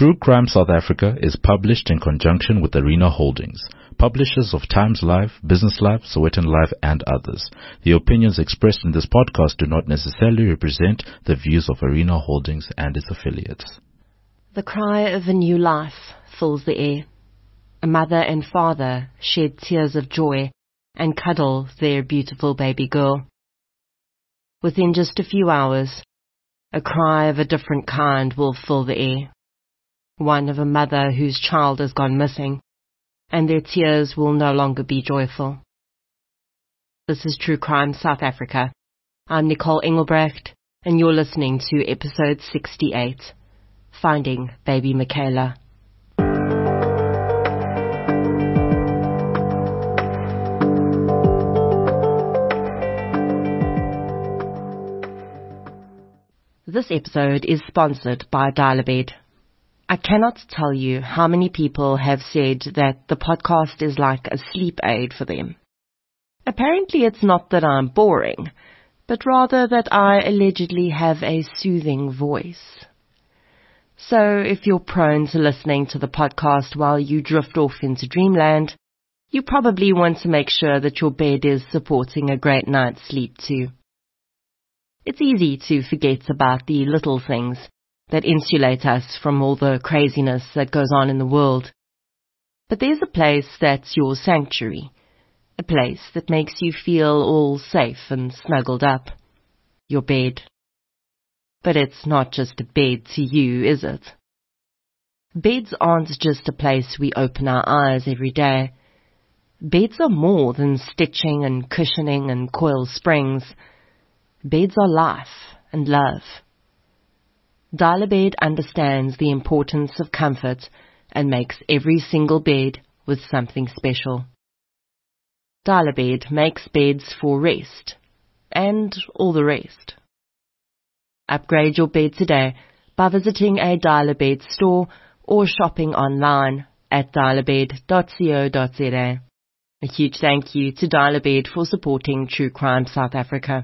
True Crime South Africa is published in conjunction with Arena Holdings, publishers of Times Live, Business Live, Sowetan Live, and others. The opinions expressed in this podcast do not necessarily represent the views of Arena Holdings and its affiliates. The cry of a new life fills the air. A mother and father shed tears of joy and cuddle their beautiful baby girl. Within just a few hours, a cry of a different kind will fill the air. One of a mother whose child has gone missing, and their tears will no longer be joyful. This is True Crime South Africa. I'm Nicole Engelbrecht, and you're listening to episode 68, Finding Baby Michaela. This episode is sponsored by Dial-A-Bed. I cannot tell you how many people have said that the podcast is like a sleep aid for them. Apparently it's not that I'm boring, but rather that I allegedly have a soothing voice. So if you're prone to listening to the podcast while you drift off into dreamland, you probably want to make sure that your bed is supporting a great night's sleep too. It's easy to forget about the little things that insulate us from all the craziness that goes on in the world. But there's a place that's your sanctuary, a place that makes you feel all safe and snuggled up. Your bed. But it's not just a bed to you, is it? Beds aren't just a place we open our eyes every day. Beds are more than stitching and cushioning and coil springs. Beds are life and love. Dial-A-Bed understands the importance of comfort and makes every single bed with something special. Dial-A-Bed makes beds for rest and all the rest. Upgrade your bed today by visiting a Dial-A-Bed store or shopping online at dialabed.co.za. A huge thank you to Dial-A-Bed for supporting True Crime South Africa.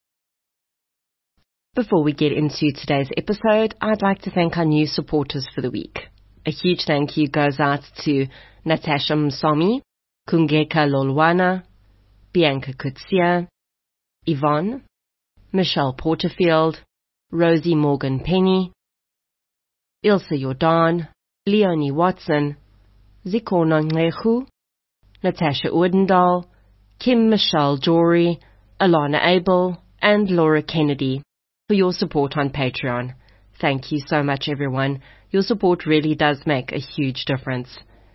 Before we get into today's episode, I'd like to thank our new supporters for the week. A huge thank you goes out to Natasha Msomi, Kungeka Lolwana, Bianca Kutsia, Yvonne, Michelle Porterfield, Rosie Morgan Penny, Ilse Jordan, Leonie Watson, Zikona Nglehu, Natasha Oudendal, Kim Michelle Jory, Alana Abel, and Laura Kennedy for your support on Patreon. Thank you so much, everyone. Your support really does make a huge difference.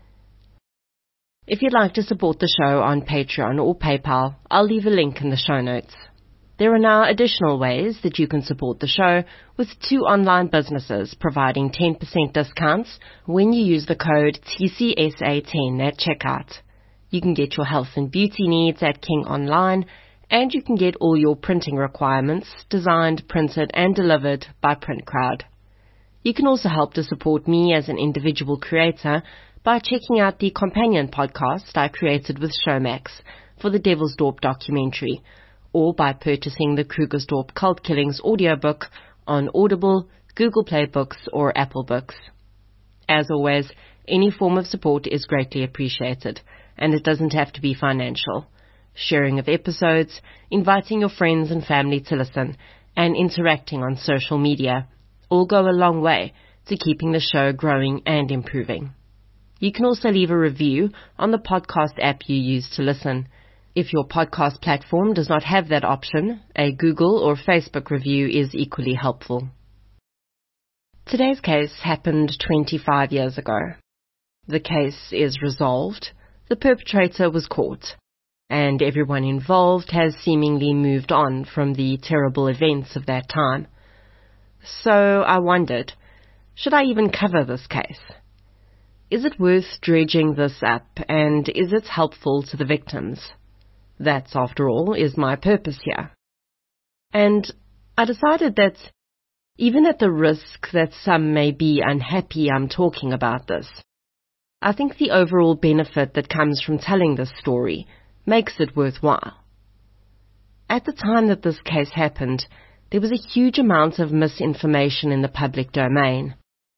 If you'd like to support the show on Patreon or PayPal, I'll leave a link in the show notes. There are now additional ways that you can support the show, with 2 online businesses providing 10% discounts when you use the code TCSA10 at checkout. You can get your health and beauty needs at King Online, and you can get all your printing requirements designed, printed, and delivered by PrintCrowd. You can also help to support me as an individual creator by checking out the companion podcast I created with Showmax for the Devilsdorp documentary, or by purchasing the Krugersdorp Cult Killings audiobook on Audible, Google Play Books, or Apple Books. As always, any form of support is greatly appreciated, and it doesn't have to be financial. Sharing of episodes, inviting your friends and family to listen, and interacting on social media all go a long way to keeping the show growing and improving. You can also leave a review on the podcast app you use to listen. If your podcast platform does not have that option, a Google or Facebook review is equally helpful. Today's case happened 25 years ago. The case is resolved, the perpetrator was caught, and everyone involved has seemingly moved on from the terrible events of that time. So I wondered, should I even cover this case? Is it worth dredging this up, and is it helpful to the victims? That, after all, is my purpose here. And I decided that, even at the risk that some may be unhappy I'm talking about this, I think the overall benefit that comes from telling this story makes it worthwhile. At the time that this case happened, there was a huge amount of misinformation in the public domain.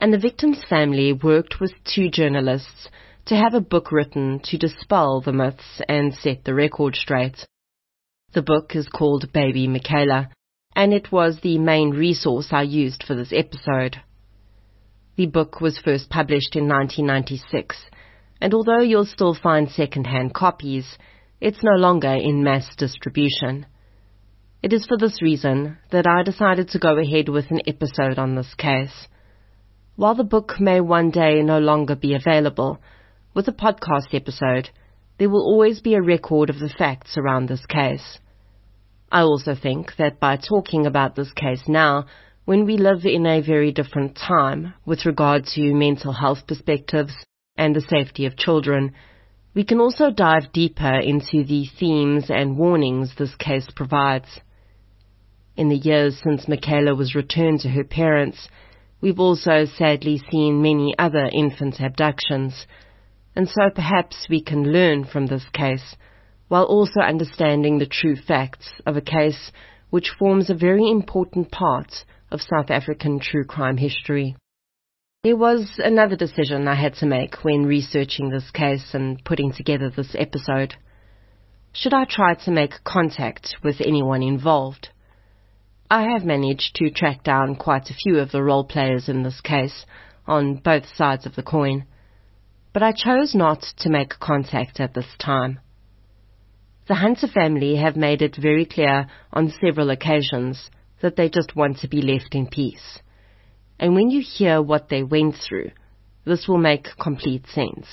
and the victim's family worked with 2 journalists to have a book written to dispel the myths and set the record straight. The book is called Baby Michaela, and it was the main resource I used for this episode. The book was first published in 1996, and although you'll still find second-hand copies, it's no longer in mass distribution. It is for this reason that I decided to go ahead with an episode on this case. While the book may one day no longer be available, with a podcast episode, there will always be a record of the facts around this case. I also think that by talking about this case now, when we live in a very different time with regard to mental health perspectives and the safety of children, we can also dive deeper into the themes and warnings this case provides. In the years since Michaela was returned to her parents, we've also sadly seen many other infant abductions, and so perhaps we can learn from this case, while also understanding the true facts of a case which forms a very important part of South African true crime history. There was another decision I had to make when researching this case and putting together this episode. Should I try to make contact with anyone involved? I have managed to track down quite a few of the role players in this case, on both sides of the coin, but I chose not to make contact at this time. The Hunter family have made it very clear on several occasions that they just want to be left in peace. And when you hear what they went through, this will make complete sense.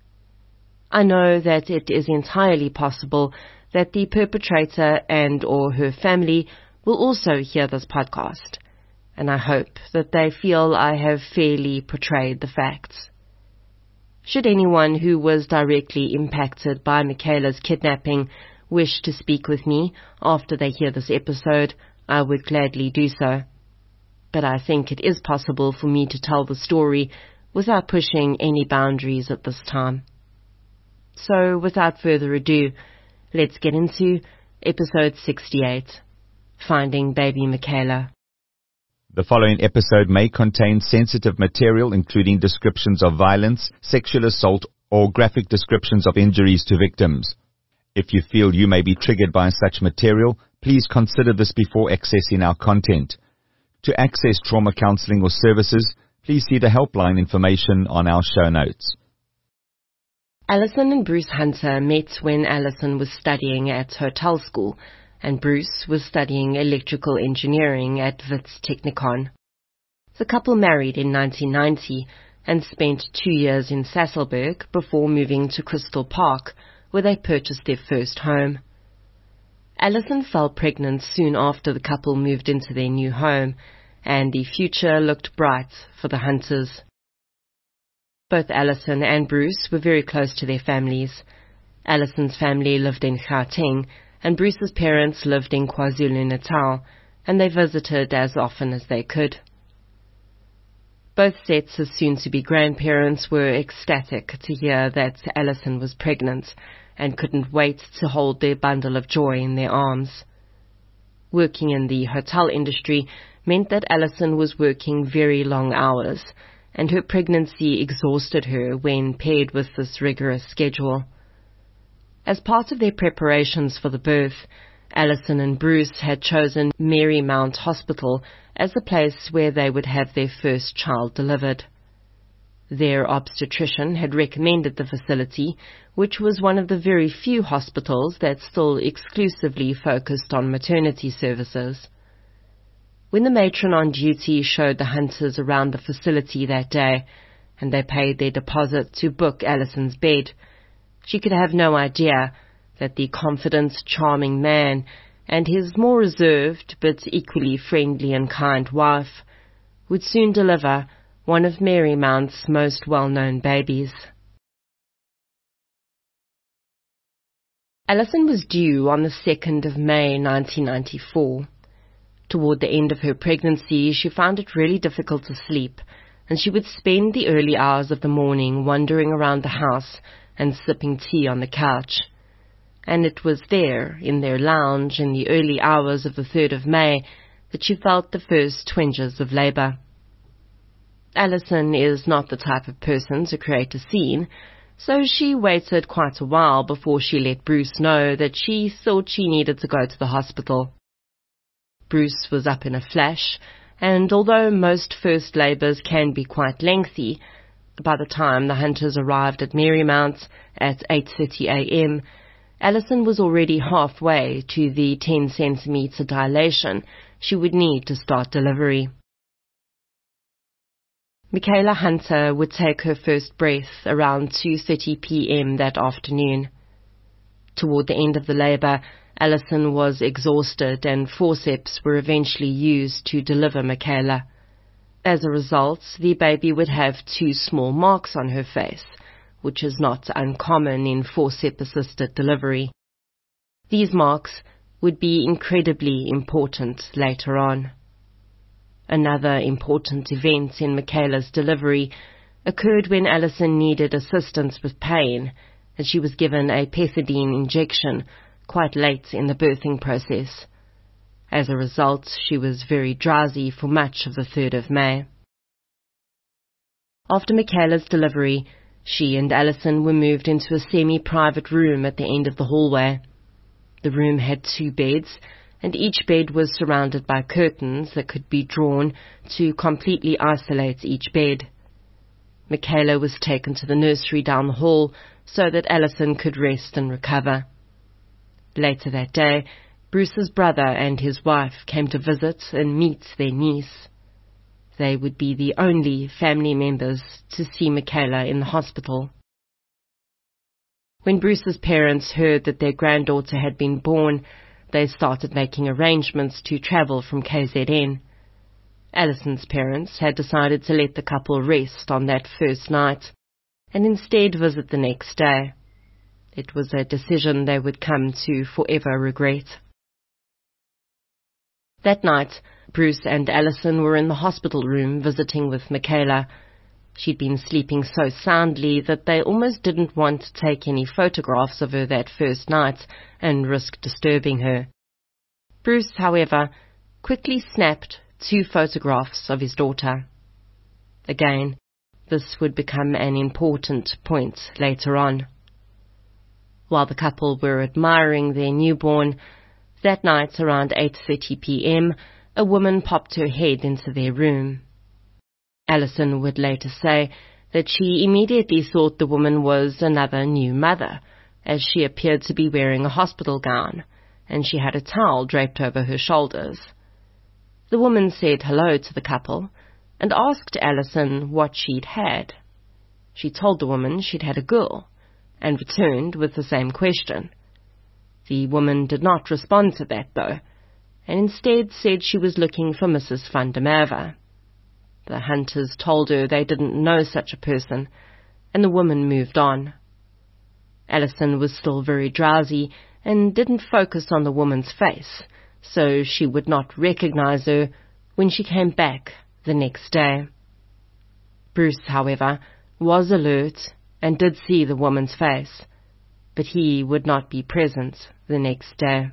I know that it is entirely possible that the perpetrator and or her family will also hear this podcast, and I hope that they feel I have fairly portrayed the facts. Should anyone who was directly impacted by Michaela's kidnapping wish to speak with me after they hear this episode, I would gladly do so. But I think it is possible for me to tell the story without pushing any boundaries at this time. So, without further ado, let's get into episode 68, Finding Baby Michaela. The following episode may contain sensitive material including descriptions of violence, sexual assault, or graphic descriptions of injuries to victims. If you feel you may be triggered by such material, please consider this before accessing our content. To access trauma counseling or services, please see the helpline information on our show notes. Alison and Bruce Hunter met when Alison was studying at hotel school, and Bruce was studying electrical engineering at Wits Technikon. The couple married in 1990 and spent 2 years in Sasolburg before moving to Crystal Park, where they purchased their first home. Alison fell pregnant soon after the couple moved into their new home, and the future looked bright for the Hunters. Both Alison and Bruce were very close to their families. Alison's family lived in Gauteng, and Bruce's parents lived in KwaZulu-Natal, and they visited as often as they could. Both sets of soon-to-be grandparents were ecstatic to hear that Alison was pregnant, and couldn't wait to hold their bundle of joy in their arms. Working in the hotel industry meant that Alison was working very long hours, and her pregnancy exhausted her when paired with this rigorous schedule. As part of their preparations for the birth, Alison and Bruce had chosen Marymount Hospital as the place where they would have their first child delivered. Their obstetrician had recommended the facility, which was one of the very few hospitals that still exclusively focused on maternity services. When the matron on duty showed the Hunters around the facility that day, and they paid their deposit to book Alison's bed, she could have no idea that the confident, charming man and his more reserved but equally friendly and kind wife would soon deliver one of Marymount's most well-known babies. Alison was due on the 2nd of May 1994. Toward the end of her pregnancy, she found it really difficult to sleep, and she would spend the early hours of the morning wandering around the house and sipping tea on the couch. And it was there, in their lounge in the early hours of the 3rd of May, that she felt the first twinges of labour. Alison is not the type of person to create a scene, so she waited quite a while before she let Bruce know that she thought she needed to go to the hospital. Bruce was up in a flash, and although most first labours can be quite lengthy, by the time the hunters arrived at Marymount at 8:30 a.m., Alison was already halfway to the 10-centimetre dilation she would need to start delivery. Michaela Hunter would take her first breath around 2:30 p.m. that afternoon. Toward the end of the labour, Alison was exhausted and forceps were eventually used to deliver Michaela. As a result, the baby would have 2 small marks on her face, which is not uncommon in forceps-assisted delivery. These marks would be incredibly important later on. Another important event in Michaela's delivery occurred when Alison needed assistance with pain, and she was given a pethidine injection quite late in the birthing process. As a result, she was very drowsy for much of the 3rd of May. After Michaela's delivery, she and Alison were moved into a semi-private room at the end of the hallway. The room had 2 beds, and each bed was surrounded by curtains that could be drawn to completely isolate each bed. Michaela was taken to the nursery down the hall so that Alison could rest and recover. Later that day, Bruce's brother and his wife came to visit and meet their niece. They would be the only family members to see Michaela in the hospital. When Bruce's parents heard that their granddaughter had been born, they started making arrangements to travel from KZN. Alison's parents had decided to let the couple rest on that first night, and instead visit the next day. It was a decision they would come to forever regret. That night, Bruce and Alison were in the hospital room visiting with Michaela. She'd been sleeping so soundly that they almost didn't want to take any photographs of her that first night and risk disturbing her. Bruce, however, quickly snapped 2 photographs of his daughter. Again, this would become an important point later on. While the couple were admiring their newborn, that night around 8:30 p.m., a woman popped her head into their room. Alison would later say that she immediately thought the woman was another new mother, as she appeared to be wearing a hospital gown, and she had a towel draped over her shoulders. The woman said hello to the couple and asked Alison what she'd had. She told the woman she'd had a girl, and returned with the same question. The woman did not respond to that, though, and instead said she was looking for Mrs. van der Merwe. The hunters told her they didn't know such a person, and the woman moved on. Alison was still very drowsy and didn't focus on the woman's face, so she would not recognize her when she came back the next day. Bruce, however, was alert and did see the woman's face, but he would not be present the next day.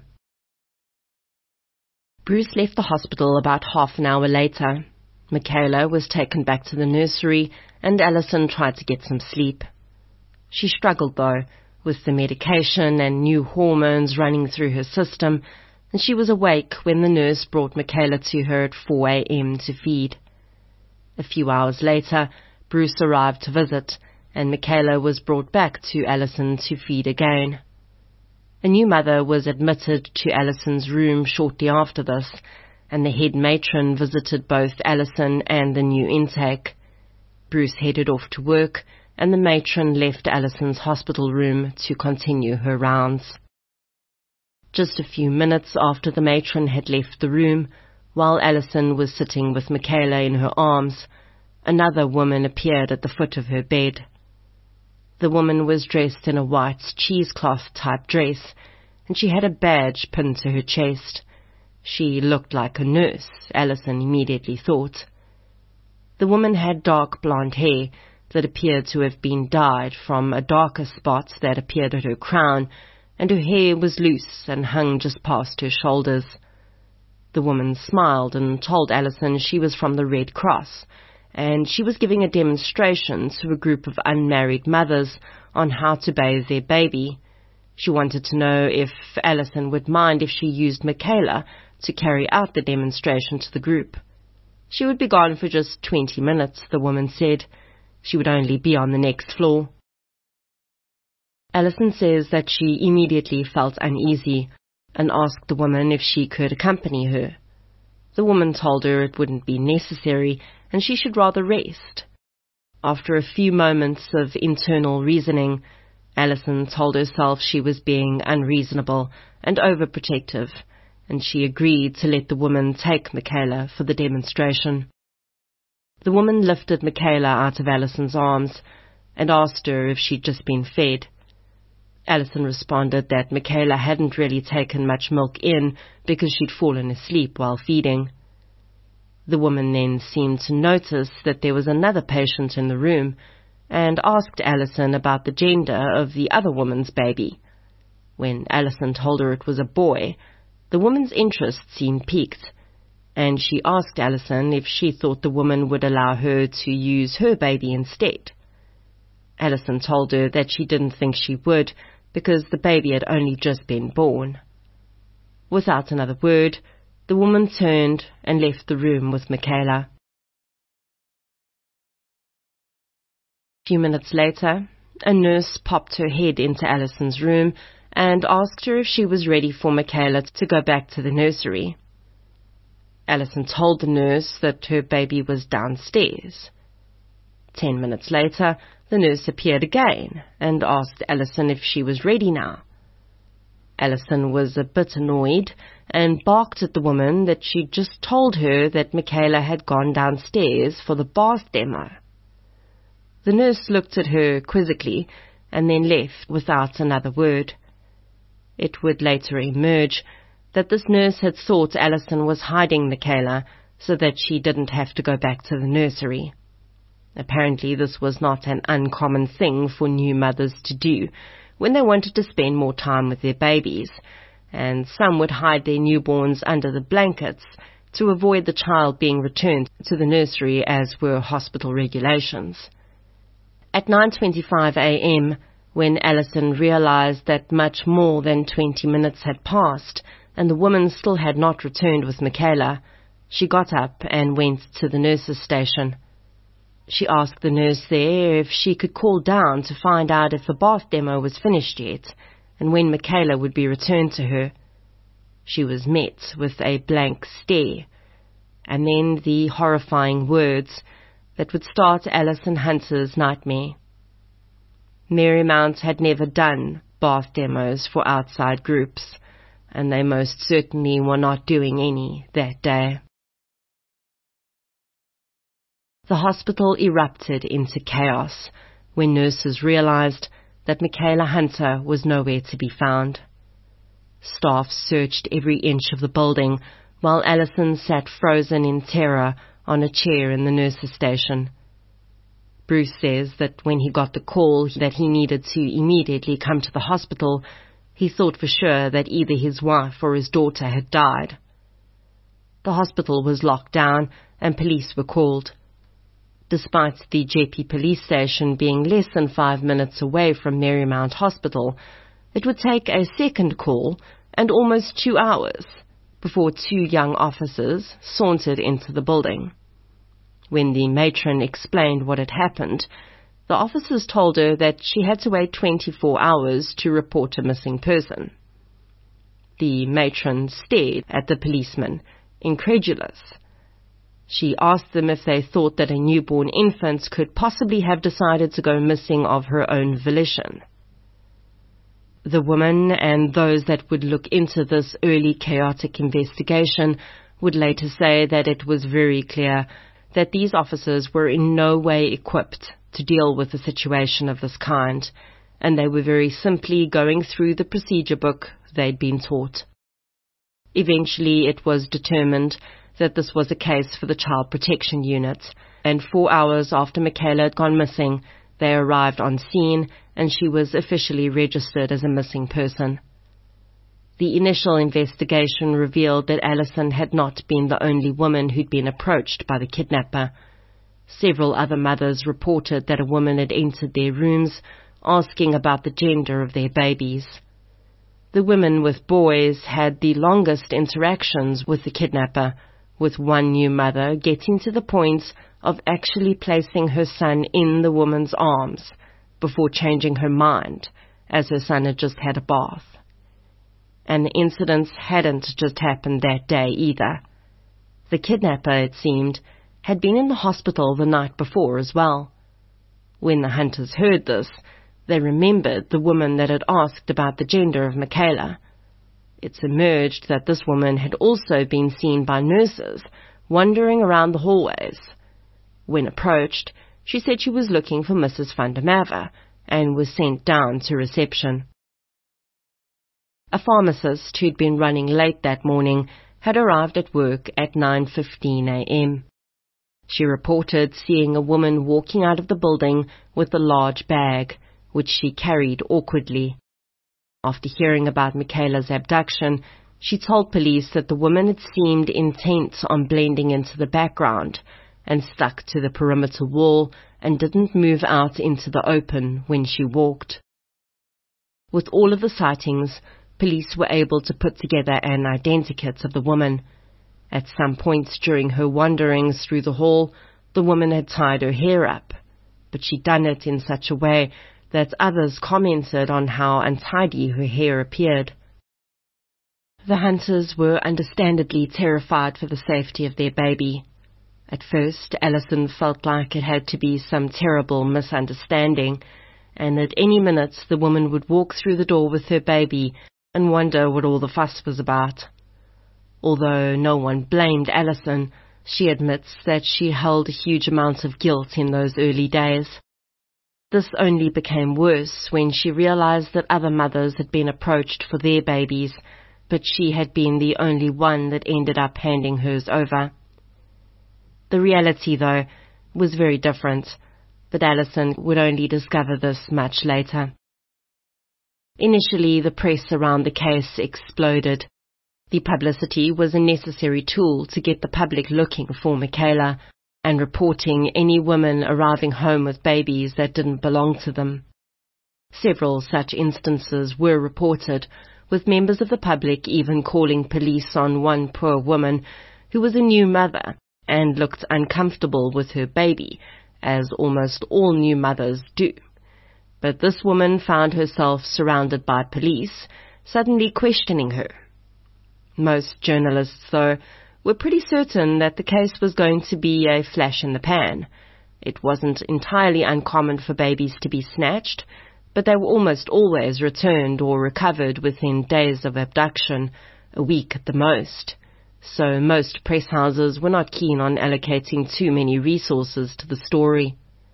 Bruce left the hospital about half an hour later. Michaela was taken back to the nursery, and Alison tried to get some sleep. She struggled, though, with the medication and new hormones running through her system, and she was awake when the nurse brought Michaela to her at 4 a.m. to feed. A few hours later, Bruce arrived to visit, and Michaela was brought back to Alison to feed again. A new mother was admitted to Alison's room shortly after this, and the head matron visited both Alison and the new intake. Bruce headed off to work, and the matron left Alison's hospital room to continue her rounds. Just a few minutes after the matron had left the room, while Alison was sitting with Michaela in her arms, another woman appeared at the foot of her bed. The woman was dressed in a white cheesecloth-type dress, and she had a badge pinned to her chest. She looked like a nurse, Alison immediately thought. The woman had dark blonde hair that appeared to have been dyed from a darker spot that appeared at her crown, and her hair was loose and hung just past her shoulders. The woman smiled and told Alison she was from the Red Cross, and she was giving a demonstration to a group of unmarried mothers on how to bathe their baby. She wanted to know if Alison would mind if she used Michaela to carry out the demonstration to the group. She would be gone for just 20 minutes, the woman said. She would only be on the next floor. Alison says that she immediately felt uneasy and asked the woman if she could accompany her. The woman told her it wouldn't be necessary and she should rather rest. After a few moments of internal reasoning, Alison told herself she was being unreasonable and overprotective, and she agreed to let the woman take Michaela for the demonstration. The woman lifted Michaela out of Alison's arms and asked her if she'd just been fed. Alison responded that Michaela hadn't really taken much milk in because she'd fallen asleep while feeding. The woman then seemed to notice that there was another patient in the room and asked Alison about the gender of the other woman's baby. When Alison told her it was a boy, the woman's interest seemed piqued, and she asked Alison if she thought the woman would allow her to use her baby instead. Alison told her that she didn't think she would, because the baby had only just been born. Without another word, the woman turned and left the room with Michaela. A few minutes later, a nurse popped her head into Alison's room and asked her if she was ready for Michaela to go back to the nursery. Alison told the nurse that her baby was downstairs. 10 minutes later, the nurse appeared again and asked Alison if she was ready now. Alison was a bit annoyed and barked at the woman that she'd just told her that Michaela had gone downstairs for the bath demo. The nurse looked at her quizzically and then left without another word. It would later emerge that this nurse had thought Alison was hiding Michaela so that she didn't have to go back to the nursery. Apparently this was not an uncommon thing for new mothers to do when they wanted to spend more time with their babies, and some would hide their newborns under the blankets to avoid the child being returned to the nursery, as were hospital regulations. At 9:25 a.m., when Alison realized that much more than 20 minutes had passed and the woman still had not returned with Michaela, she got up and went to the nurse's station. She asked the nurse there if she could call down to find out if the bath demo was finished yet and when Michaela would be returned to her. She was met with a blank stare, and then the horrifying words that would start Alison Hunter's nightmare. Marymount had never done bath demos for outside groups, and they most certainly were not doing any that day. The hospital erupted into chaos when nurses realized that Michaela Hunter was nowhere to be found. Staff searched every inch of the building while Alison sat frozen in terror on a chair in the nurses' station. Bruce says that when he got the call that he needed to immediately come to the hospital, he thought for sure that either his wife or his daughter had died. The hospital was locked down and police were called. Despite the JP police station being less than 5 minutes away from Marymount Hospital, it would take a second call and almost 2 hours before 2 young officers sauntered into the building. When the matron explained what had happened, the officers told her that she had to wait 24 hours to report a missing person. The matron stared at the policeman, incredulous. She asked them if they thought that a newborn infant could possibly have decided to go missing of her own volition. The woman and those that would look into this early chaotic investigation would later say that it was very clear that these officers were in no way equipped to deal with a situation of this kind, and they were very simply going through the procedure book they'd been taught. Eventually it was determined that this was a case for the Child Protection Unit, and 4 hours after Michaela had gone missing, they arrived on scene and she was officially registered as a missing person. The initial investigation revealed that Alison had not been the only woman who'd been approached by the kidnapper. Several other mothers reported that a woman had entered their rooms asking about the gender of their babies. The women with boys had the longest interactions with the kidnapper, with one new mother getting to the point of actually placing her son in the woman's arms before changing her mind, as her son had just had a bath. And the incidents hadn't just happened that day either. The kidnapper, it seemed, had been in the hospital the night before as well. When the hunters heard this, they remembered the woman that had asked about the gender of Michaela. It's emerged that this woman had also been seen by nurses wandering around the hallways. When approached, she said she was looking for Mrs. van der Merwe and was sent down to reception. A pharmacist who'd been running late that morning had arrived at work at 9:15 a.m. She reported seeing a woman walking out of the building with a large bag, which she carried awkwardly. After hearing about Michaela's abduction, she told police that the woman had seemed intent on blending into the background and stuck to the perimeter wall and didn't move out into the open when she walked. With all of the sightings, police were able to put together an identikit of the woman. At some points during her wanderings through the hall, the woman had tied her hair up, but she'd done it in such a way that others commented on how untidy her hair appeared. The hunters were understandably terrified for the safety of their baby. At first, Alison felt like it had to be some terrible misunderstanding, and at any minute the woman would walk through the door with her baby and wonder what all the fuss was about. Although no one blamed Alison, she admits that she held a huge amount of guilt in those early days. This only became worse when she realized that other mothers had been approached for their babies, but she had been the only one that ended up handing hers over. The reality, though, was very different, but Alison would only discover this much later. Initially, the press around the case exploded. The publicity was a necessary tool to get the public looking for Michaela and reporting any women arriving home with babies that didn't belong to them. Several such instances were reported, with members of the public even calling police on one poor woman who was a new mother and looked uncomfortable with her baby, as almost all new mothers do. But this woman found herself surrounded by police, suddenly questioning her. Most journalists, though, were pretty certain that the case was going to be a flash in the pan. It wasn't entirely uncommon for babies to be snatched, but they were almost always returned or recovered within days of abduction, a week at the most. So most press houses were not keen on allocating too many resources to the story.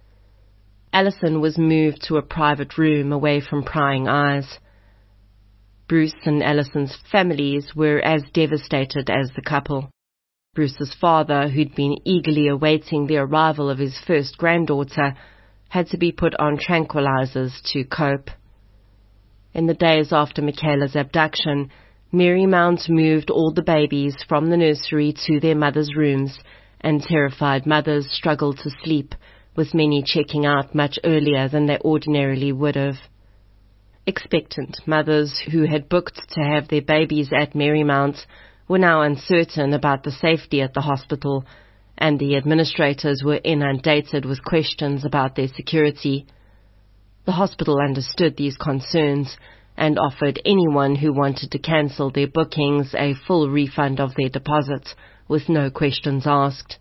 Alison was moved to a private room away from prying eyes. Bruce and Alison's families were as devastated as the couple. Bruce's father, who'd been eagerly awaiting the arrival of his first granddaughter, had to be put on tranquilizers to cope. In the days after Michaela's abduction, Marymount moved all the babies from the nursery to their mothers' rooms, and terrified mothers struggled to sleep, with many checking out much earlier than they ordinarily would have. Expectant mothers who had booked to have their babies at Marymount were now uncertain about the safety at the hospital, and the administrators were inundated with questions about their security. The hospital understood these concerns and offered anyone who wanted to cancel their bookings a full refund of their deposit, with no questions asked.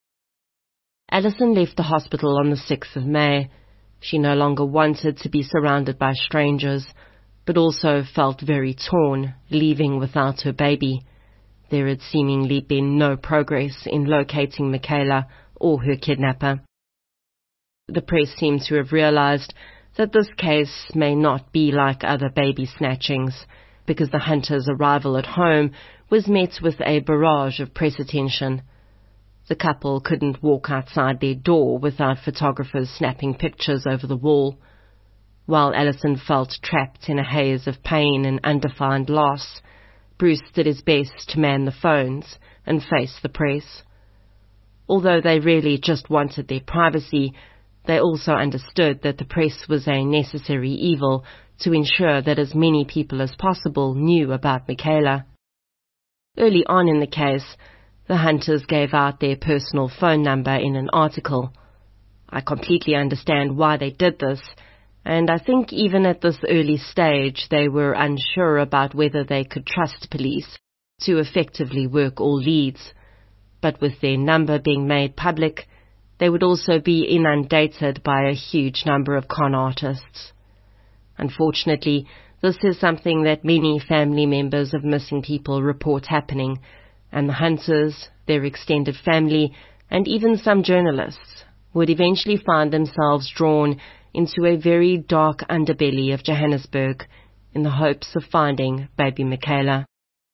Alison left the hospital on the 6th of May. She no longer wanted to be surrounded by strangers, but also felt very torn, leaving without her baby. There had seemingly been no progress in locating Michaela or her kidnapper. The press seemed to have realized that this case may not be like other baby snatchings, because the hunter's arrival at home was met with a barrage of press attention. The couple couldn't walk outside their door without photographers snapping pictures over the wall. While Alison felt trapped in a haze of pain and undefined loss, Bruce did his best to man the phones and face the press. Although they really just wanted their privacy, they also understood that the press was a necessary evil to ensure that as many people as possible knew about Michaela. Early on in the case, the hunters gave out their personal phone number in an article. I completely understand why they did this, and I think even at this early stage they were unsure about whether they could trust police to effectively work all leads. But with their number being made public, they would also be inundated by a huge number of con artists. Unfortunately, this is something that many family members of missing people report happening, and the hunters, their extended family, and even some journalists would eventually find themselves drawn into a very dark underbelly of Johannesburg in the hopes of finding baby Michaela.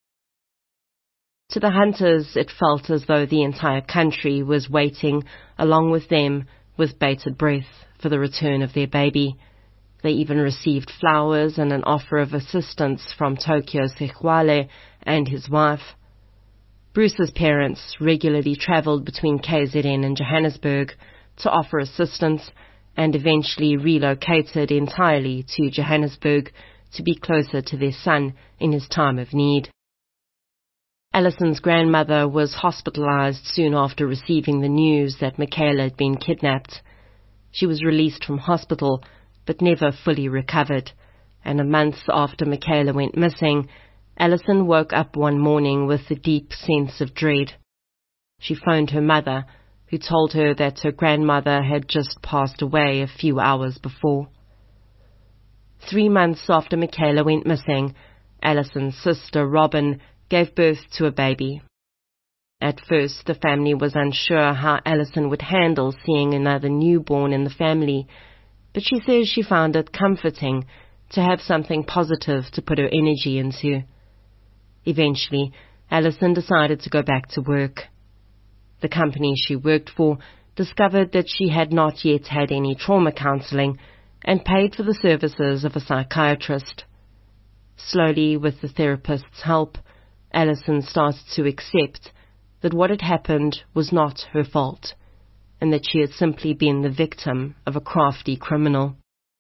To the hunters, it felt as though the entire country was waiting, along with them, with bated breath for the return of their baby. They even received flowers and an offer of assistance from Tokyo Sexwale and his wife. Bruce's parents regularly travelled between KZN and Johannesburg to offer assistance, and eventually relocated entirely to Johannesburg to be closer to their son in his time of need. Allison's grandmother was hospitalized soon after receiving the news that Michaela had been kidnapped. She was released from hospital, but never fully recovered, and a month after Michaela went missing, Allison woke up one morning with a deep sense of dread. She phoned her mother, who told her that her grandmother had just passed away a few hours before. 3 months after Michaela went missing, Allison's sister Robin gave birth to a baby. At first, the family was unsure how Allison would handle seeing another newborn in the family, but she says she found it comforting to have something positive to put her energy into. Eventually, Allison decided to go back to work. The company she worked for discovered that she had not yet had any trauma counseling and paid for the services of a psychiatrist. Slowly, with the therapist's help, Allison started to accept that what had happened was not her fault, and that she had simply been the victim of a crafty criminal.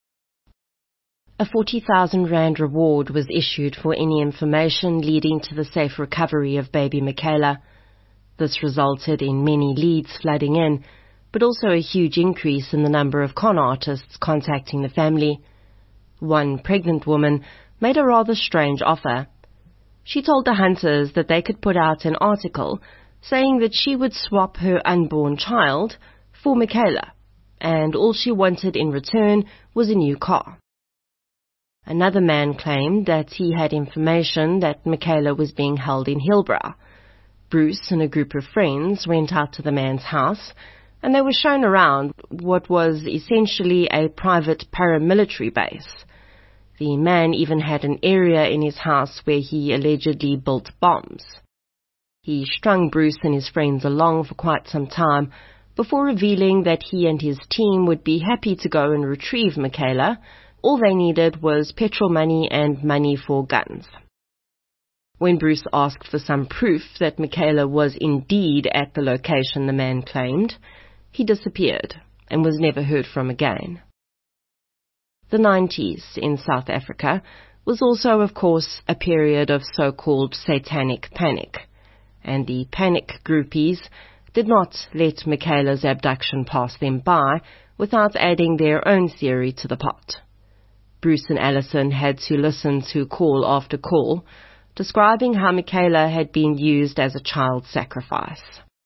A 40,000 Rand reward was issued for any information leading to the safe recovery of baby Michaela. This resulted in many leads flooding in, but also a huge increase in the number of con artists contacting the family. One pregnant woman made a rather strange offer. She told the hunters that they could put out an article saying that she would swap her unborn child for Michaela, and all she wanted in return was a new car. Another man claimed that he had information that Michaela was being held in Hillbrow. Bruce and a group of friends went out to the man's house, and they were shown around what was essentially a private paramilitary base. The man even had an area in his house where he allegedly built bombs. He strung Bruce and his friends along for quite some time before revealing that he and his team would be happy to go and retrieve Michaela. All they needed was petrol money and money for guns. When Bruce asked for some proof that Michaela was indeed at the location the man claimed, he disappeared and was never heard from again. The 90s in South Africa was also, of course, a period of so-called satanic panic, and the panic groupies did not let Michaela's abduction pass them by without adding their own theory to the pot. Bruce and Allison had to listen to call after call, describing how Michaela had been used as a child sacrifice.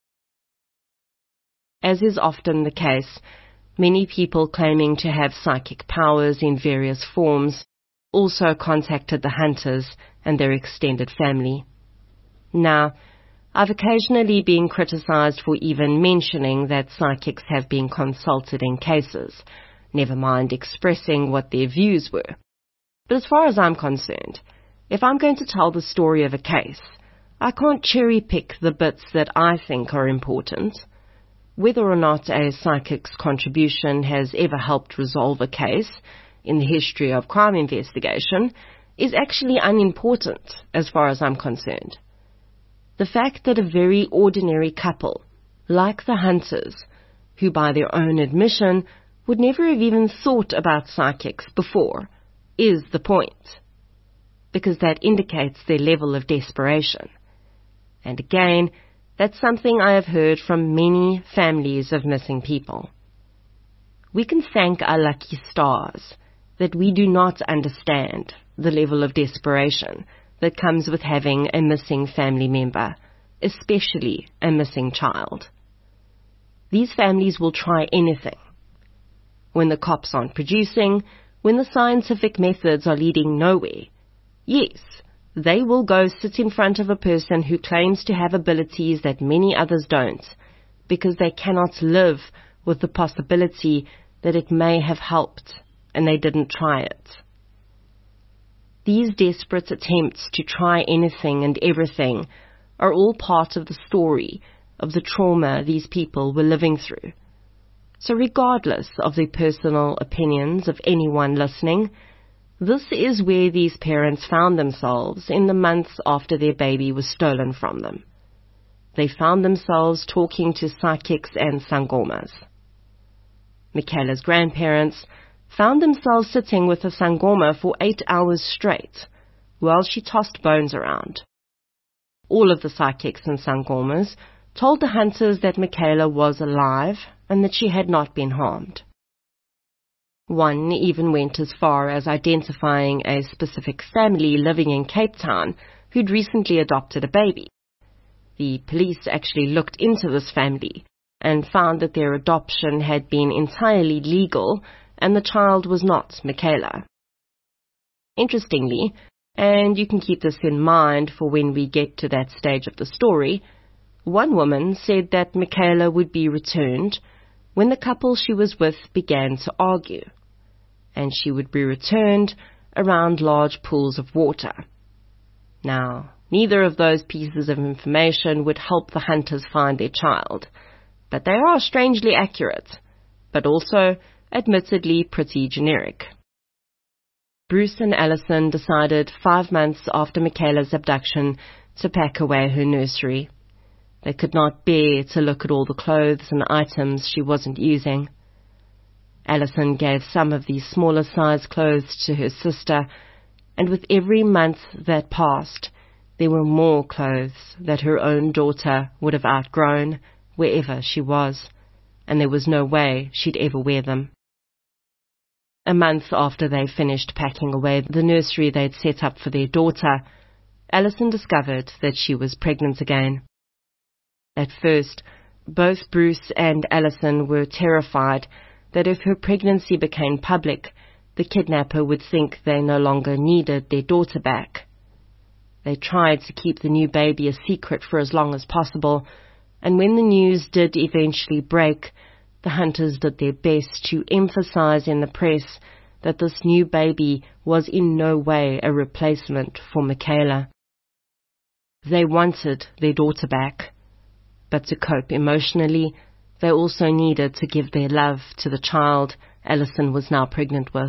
As is often the case, many people claiming to have psychic powers in various forms also contacted the hunters and their extended family. Now, I've occasionally been criticized for even mentioning that psychics have been consulted in cases, never mind expressing what their views were. But as far as I'm concerned, if I'm going to tell the story of a case, I can't cherry-pick the bits that I think are important. Whether or not a psychic's contribution has ever helped resolve a case in the history of crime investigation is actually unimportant as far as I'm concerned. The fact that a very ordinary couple, like the hunters, who by their own admission would never have even thought about psychics before, is the point, because that indicates their level of desperation. And again, that's something I have heard from many families of missing people. We can thank our lucky stars that we do not understand the level of desperation that comes with having a missing family member, especially a missing child. These families will try anything. When the cops aren't producing, when the scientific methods are leading nowhere, yes, they will go sit in front of a person who claims to have abilities that many others don't, because they cannot live with the possibility that it may have helped and they didn't try it. These desperate attempts to try anything and everything are all part of the story of the trauma these people were living through. So regardless of the personal opinions of anyone listening, this is where these parents found themselves in the months after their baby was stolen from them. They found themselves talking to psychics and sangomas. Michaela's grandparents found themselves sitting with a sangoma for 8 hours straight while she tossed bones around. All of the psychics and sangomas told the hunters that Michaela was alive and that she had not been harmed. One even went as far as identifying a specific family living in Cape Town who'd recently adopted a baby. The police actually looked into this family and found that their adoption had been entirely legal and the child was not Michaela. Interestingly, and you can keep this in mind for when we get to that stage of the story, one woman said that Michaela would be returned when the couple she was with began to argue, and she would be returned around large pools of water. Now, neither of those pieces of information would help the hunters find their child, but they are strangely accurate, but also admittedly pretty generic. Bruce and Alison decided 5 months after Michaela's abduction to pack away her nursery. They could not bear to look at all the clothes and items she wasn't using. Alison gave some of these smaller size clothes to her sister, and with every month that passed, there were more clothes that her own daughter would have outgrown wherever she was, and there was no way she'd ever wear them. A month after they finished packing away the nursery they'd set up for their daughter, Alison discovered that she was pregnant again. At first, both Bruce and Alison were terrified that if her pregnancy became public, the kidnapper would think they no longer needed their daughter back. They tried to keep the new baby a secret for as long as possible, and when the news did eventually break, the hunters did their best to emphasize in the press that this new baby was in no way a replacement for Michaela. They wanted their daughter back, but to cope emotionally, they also needed to give their love to the child Alison was now pregnant with.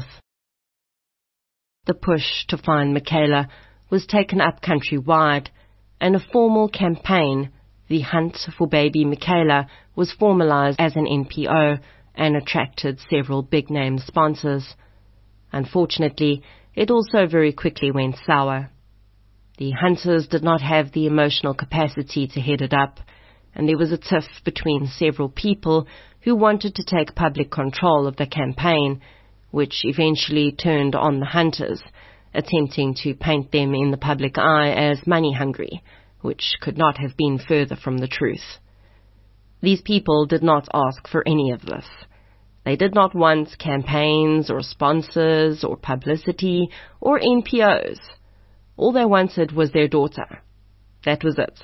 The push to find Michaela was taken up countrywide, and a formal campaign, the Hunt for Baby Michaela, was formalized as an NPO and attracted several big-name sponsors. Unfortunately, it also very quickly went sour. The hunters did not have the emotional capacity to head it up, and there was a tiff between several people who wanted to take public control of the campaign, which eventually turned on the hunters, attempting to paint them in the public eye as money-hungry, which could not have been further from the truth. These people did not ask for any of this. They did not want campaigns or sponsors or publicity or NPOs. All they wanted was their daughter. That was it.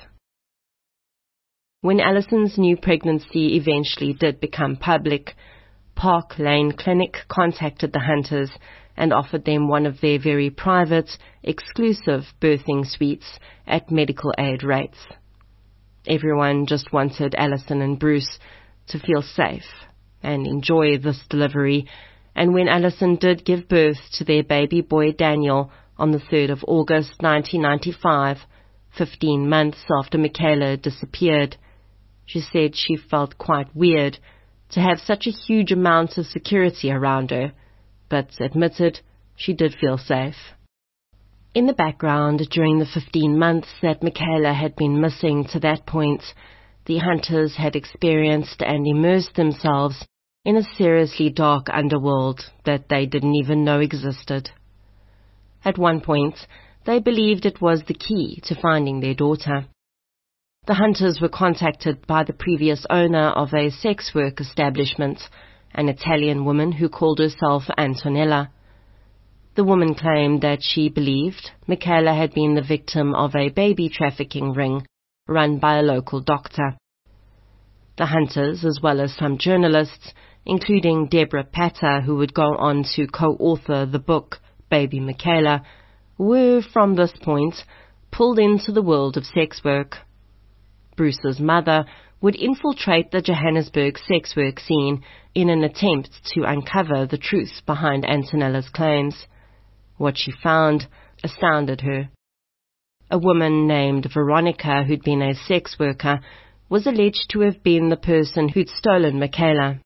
When Alison's new pregnancy eventually did become public, Park Lane Clinic contacted the hunters and offered them one of their very private, exclusive birthing suites at medical aid rates. Everyone just wanted Alison and Bruce to feel safe and enjoy this delivery, and when Alison did give birth to their baby boy Daniel on the 3rd of August 1995, 15 months after Michaela disappeared, She said she felt quite weird to have such a huge amount of security around her, but admitted she did feel safe. In the background, during the 15 months that Michaela had been missing to that point, the hunters had experienced and immersed themselves in a seriously dark underworld that they didn't even know existed. At one point, they believed it was the key to finding their daughter. The hunters were contacted by the previous owner of a sex work establishment, an Italian woman who called herself Antonella. The woman claimed that she believed Michaela had been the victim of a baby trafficking ring run by a local doctor. The hunters, as well as some journalists, including Deborah Patter, who would go on to co-author the book Baby Michaela, were, from this point, pulled into the world of sex work. Bruce's mother would infiltrate the Johannesburg sex work scene in an attempt to uncover the truth behind Antonella's claims. What she found astounded her. A woman named Veronica, who'd been a sex worker, was alleged to have been the person who'd stolen Michaela.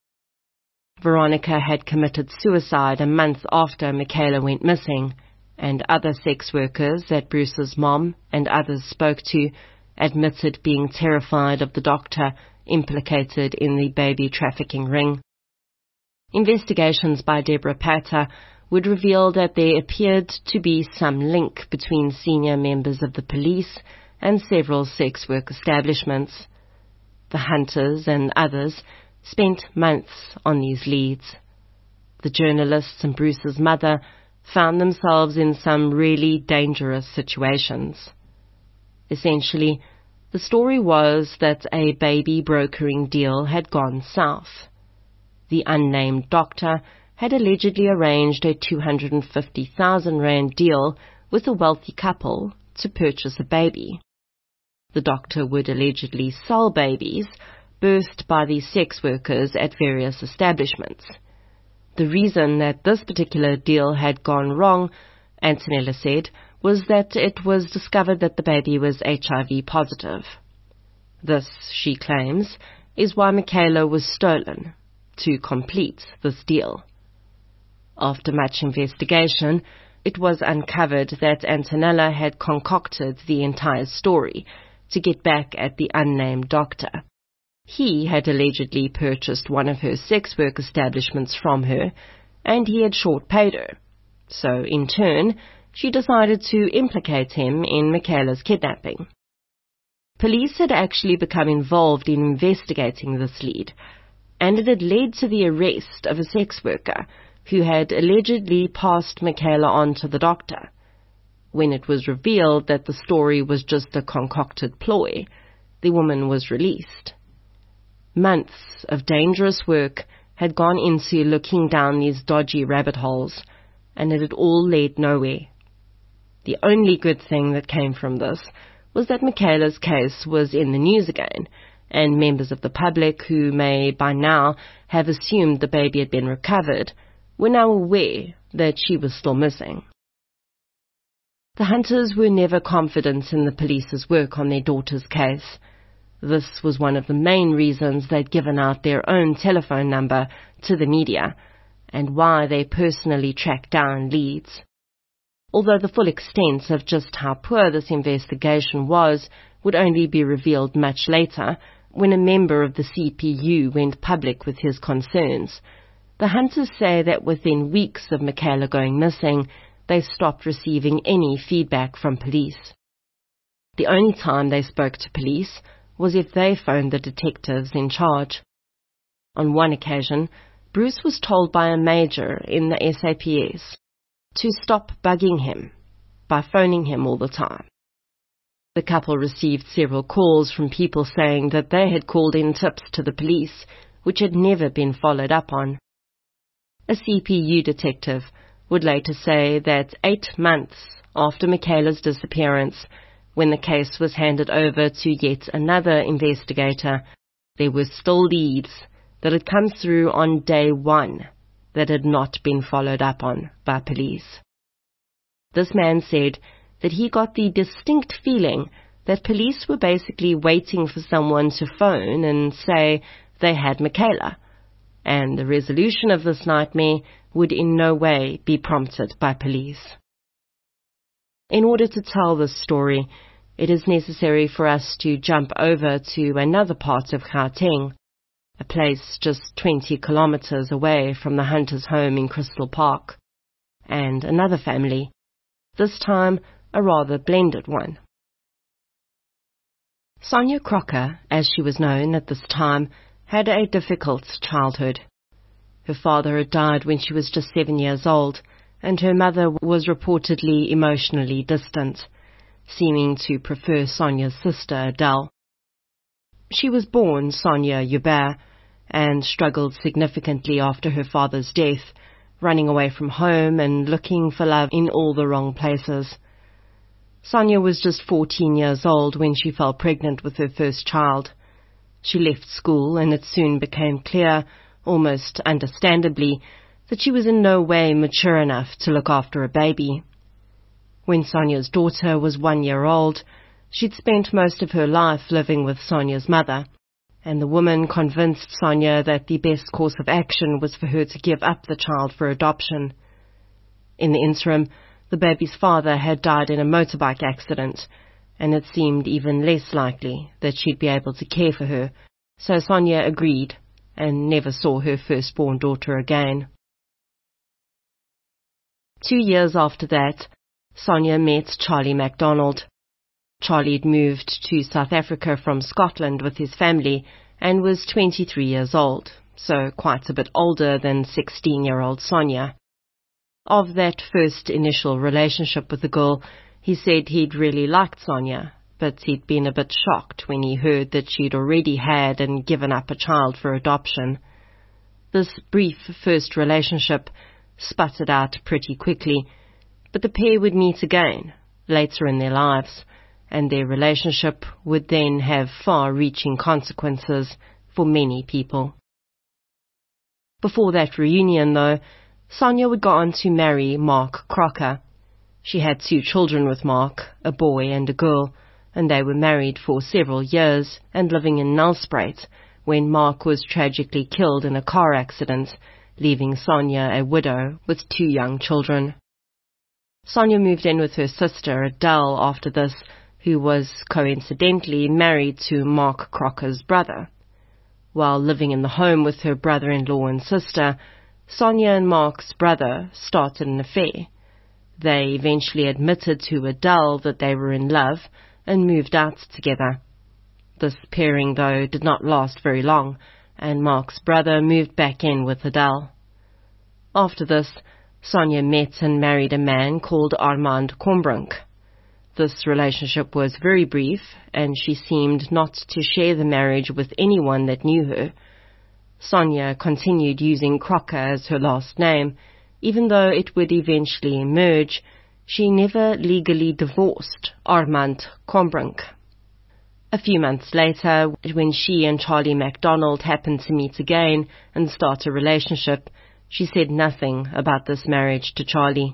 Veronica had committed suicide a month after Michaela went missing, and other sex workers that Bruce's mom and others spoke to admitted being terrified of the doctor implicated in the baby trafficking ring. Investigations by Deborah Patter would reveal that there appeared to be some link between senior members of the police and several sex work establishments. The hunters and others spent months on these leads. The journalists and Bruce's mother found themselves in some really dangerous situations. Essentially, the story was that a baby brokering deal had gone south. The unnamed doctor had allegedly arranged a 250,000 rand deal with a wealthy couple to purchase a baby. The doctor would allegedly sell babies birthed by these sex workers at various establishments. The reason that this particular deal had gone wrong, Antonella said, was that it was discovered that the baby was HIV positive. This, she claims, is why Michaela was stolen, to complete this deal. After much investigation, it was uncovered that Antonella had concocted the entire story to get back at the unnamed doctor. He had allegedly purchased one of her sex work establishments from her, and he had short paid her. So, in turn, she decided to implicate him in Michaela's kidnapping. Police had actually become involved in investigating this lead, and it had led to the arrest of a sex worker who had allegedly passed Michaela on to the doctor. When it was revealed that the story was just a concocted ploy, the woman was released. Months of dangerous work had gone into looking down these dodgy rabbit holes, and it had all led nowhere. The only good thing that came from this was that Michaela's case was in the news again, and members of the public who may by now have assumed the baby had been recovered were now aware that she was still missing. The hunters were never confident in the police's work on their daughter's case. This was one of the main reasons they'd given out their own telephone number to the media, and why they personally tracked down leads. Although the full extent of just how poor this investigation was would only be revealed much later, when a member of the CPU went public with his concerns, the hunters say that within weeks of Michaela going missing, they stopped receiving any feedback from police. The only time they spoke to police was if they phoned the detectives in charge. On one occasion, Bruce was told by a major in the SAPS to stop bugging him by phoning him all the time. The couple received several calls from people saying that they had called in tips to the police, which had never been followed up on. A CPU detective would later say that 8 months after Michaela's disappearance, when the case was handed over to yet another investigator, there were still leads that had come through on day 1 that had not been followed up on by police. This man said that he got the distinct feeling that police were basically waiting for someone to phone and say they had Michaela, and the resolution of this nightmare would in no way be prompted by police. In order to tell this story, it is necessary for us to jump over to another part of Gauteng, a place just 20 kilometers away from the hunter's home in Crystal Park, and another family, this time a rather blended one. Sonia Crocker, as she was known at this time, had a difficult childhood. Her father had died when she was just 7 years old, and her mother was reportedly emotionally distant, seeming to prefer Sonia's sister Adele. She was born Sonia Hubert and struggled significantly after her father's death, running away from home and looking for love in all the wrong places. Sonia was just 14 years old when she fell pregnant with her first child. She left school, and it soon became clear, almost understandably, that she was in no way mature enough to look after a baby. When Sonia's daughter was 1 year old, she'd spent most of her life living with Sonia's mother, and the woman convinced Sonia that the best course of action was for her to give up the child for adoption. In the interim, the baby's father had died in a motorbike accident, and it seemed even less likely that she'd be able to care for her, so Sonia agreed and never saw her firstborn daughter again. 2 years after that, Sonia met Charlie MacDonald. Charlie had moved to South Africa from Scotland with his family and was 23 years old, so quite a bit older than 16-year-old Sonia. Of that first initial relationship with the girl, he said he'd really liked Sonia, but he'd been a bit shocked when he heard that she'd already had and given up a child for adoption. This brief first relationship sputtered out pretty quickly, but the pair would meet again later in their lives, and their relationship would then have far-reaching consequences for many people. Before that reunion, though, Sonia would go on to marry Mark Crocker. She had 2 children with Mark, a boy and a girl, and they were married for several years and living in Nelspruit when Mark was tragically killed in a car accident, leaving Sonia a widow with 2 young children. Sonia moved in with her sister Adele after this, who was coincidentally married to Mark Crocker's brother. While living in the home with her brother-in-law and sister, Sonia and Mark's brother started an affair. They eventually admitted to Adele that they were in love and moved out together. This pairing, though, did not last very long, and Mark's brother moved back in with Adele. After this, Sonia met and married a man called Armand Combrink. This relationship was very brief, and she seemed not to share the marriage with anyone that knew her. Sonia continued using Crocker as her last name, even though it would eventually emerge she never legally divorced Armand Combrink. A few months later, when she and Charlie MacDonald happened to meet again and start a relationship, she said nothing about this marriage to Charlie.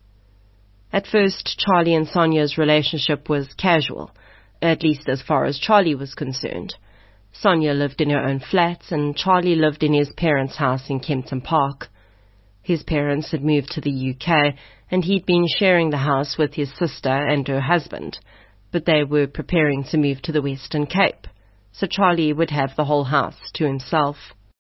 At first, Charlie and Sonia's relationship was casual, at least as far as Charlie was concerned. Sonia lived in her own flat, and Charlie lived in his parents' house in Kempton Park. His parents had moved to the UK, and he'd been sharing the house with his sister and her husband, but they were preparing to move to the Western Cape, so Charlie would have the whole house to himself.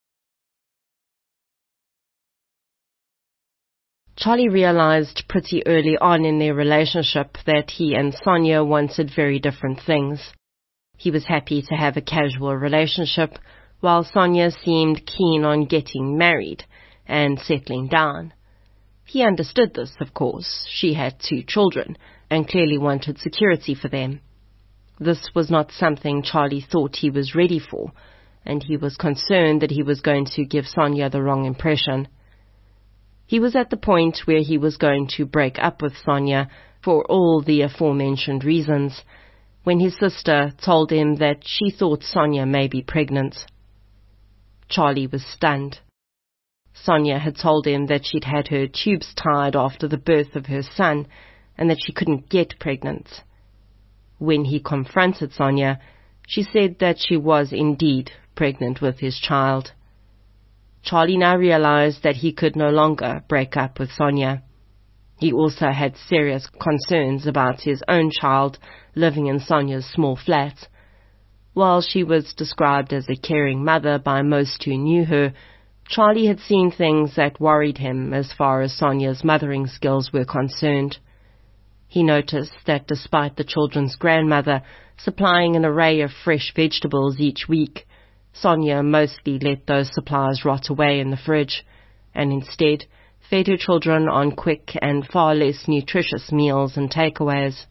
Charlie realized pretty early on in their relationship that he and Sonia wanted very different things. He was happy to have a casual relationship, while Sonia seemed keen on getting married and settling down. He understood this, of course. She had 2 children and clearly wanted security for them. This was not something Charlie thought he was ready for, and he was concerned that he was going to give Sonia the wrong impression. He was at the point where he was going to break up with Sonia for all the aforementioned reasons, when his sister told him that she thought Sonia may be pregnant. Charlie was stunned. Sonia had told him that she'd had her tubes tied after the birth of her son, and that she couldn't get pregnant. When he confronted Sonia, she said that she was indeed pregnant with his child. Charlie now realized that he could no longer break up with Sonia. He also had serious concerns about his own child living in Sonia's small flat. While she was described as a caring mother by most who knew her, Charlie had seen things that worried him as far as Sonia's mothering skills were concerned. He noticed that despite the children's grandmother supplying an array of fresh vegetables each week, Sonia mostly let those supplies rot away in the fridge, and instead fed her children on quick and far less nutritious meals and takeaways.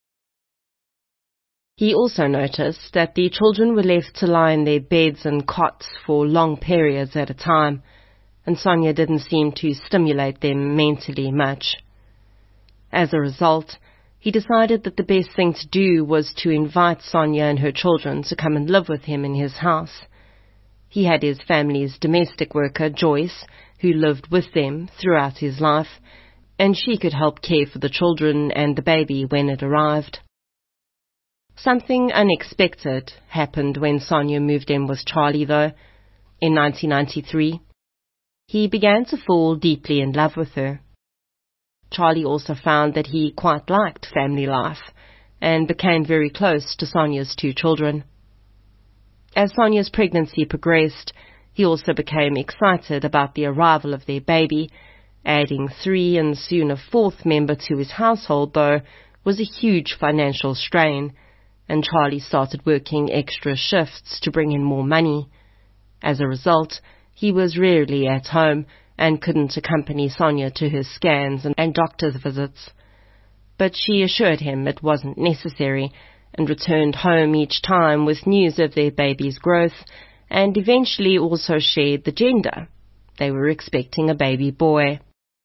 He also noticed that the children were left to lie in their beds and cots for long periods at a time, and Sonia didn't seem to stimulate them mentally much. As a result, he decided that the best thing to do was to invite Sonia and her children to come and live with him in his house. He had his family's domestic worker, Joyce, who lived with them throughout his life, and she could help care for the children and the baby when it arrived. Something unexpected happened when Sonia moved in with Charlie, though. In 1993, he began to fall deeply in love with her. Charlie also found that he quite liked family life and became very close to Sonia's two children. As Sonia's pregnancy progressed, he also became excited about the arrival of their baby. Adding 3 and soon a 4th member to his household, though, was a huge financial strain, and Charlie started working extra shifts to bring in more money. As a result, he was rarely at home and couldn't accompany Sonia to her scans and doctor's visits. But she assured him it wasn't necessary and returned home each time with news of their baby's growth, and eventually also shared the gender. They were expecting a baby boy.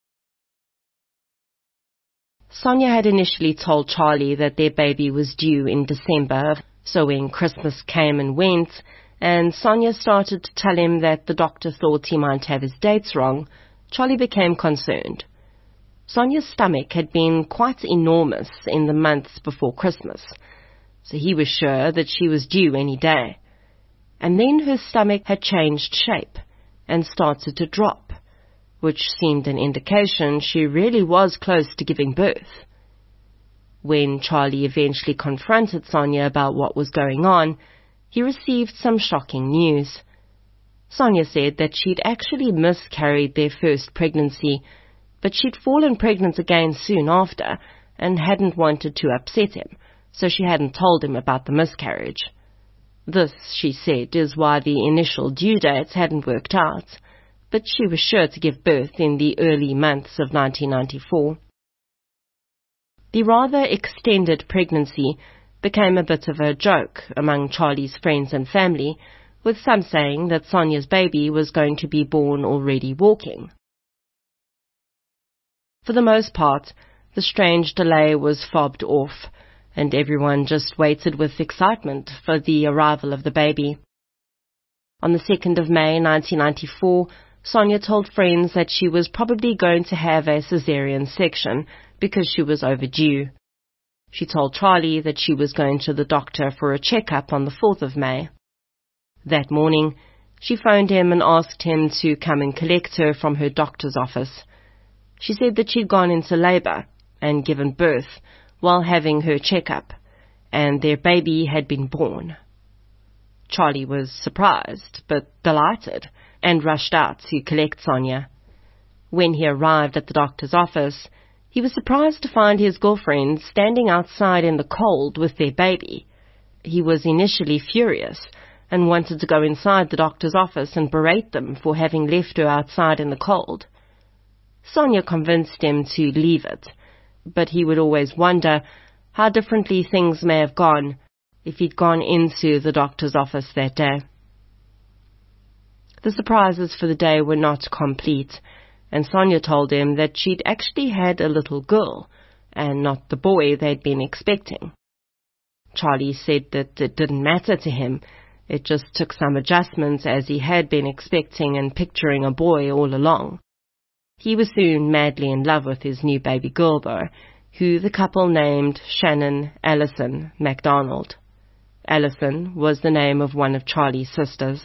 Sonia had initially told Charlie that their baby was due in December, so when Christmas came and went, and Sonia started to tell him that the doctor thought he might have his dates wrong, Charlie became concerned. Sonia's stomach had been quite enormous in the months before Christmas, so he was sure that she was due any day. And then her stomach had changed shape and started to drop, which seemed an indication she really was close to giving birth. When Charlie eventually confronted Sonia about what was going on, he received some shocking news. Sonia said that she'd actually miscarried their first pregnancy, but she'd fallen pregnant again soon after and hadn't wanted to upset him, so she hadn't told him about the miscarriage. This, she said, is why the initial due dates hadn't worked out, but she was sure to give birth in the early months of 1994. The rather extended pregnancy became a bit of a joke among Charlie's friends and family, with some saying that Sonia's baby was going to be born already walking. For the most part, the strange delay was fobbed off, and everyone just waited with excitement for the arrival of the baby. On the 2nd of May 1994, Sonia told friends that she was probably going to have a cesarean section because she was overdue. She told Charlie that she was going to the doctor for a checkup on the 4th of May. That morning, she phoned him and asked him to come and collect her from her doctor's office. She said that she'd gone into labor and given birth while having her checkup, and their baby had been born. Charlie was surprised, but delighted, and rushed out to collect Sonia. When he arrived at the doctor's office, he was surprised to find his girlfriend standing outside in the cold with their baby. He was initially furious and wanted to go inside the doctor's office and berate them for having left her outside in the cold. Sonia convinced him to leave it, but he would always wonder how differently things may have gone if he'd gone into the doctor's office that day. The surprises for the day were not complete, and Sonia told him that she'd actually had a little girl, and not the boy they'd been expecting. Charlie said that it didn't matter to him, it just took some adjustments as he had been expecting and picturing a boy all along. He was soon madly in love with his new baby girl, though, who the couple named Shannon Allison MacDonald. Allison was the name of one of Charlie's sisters.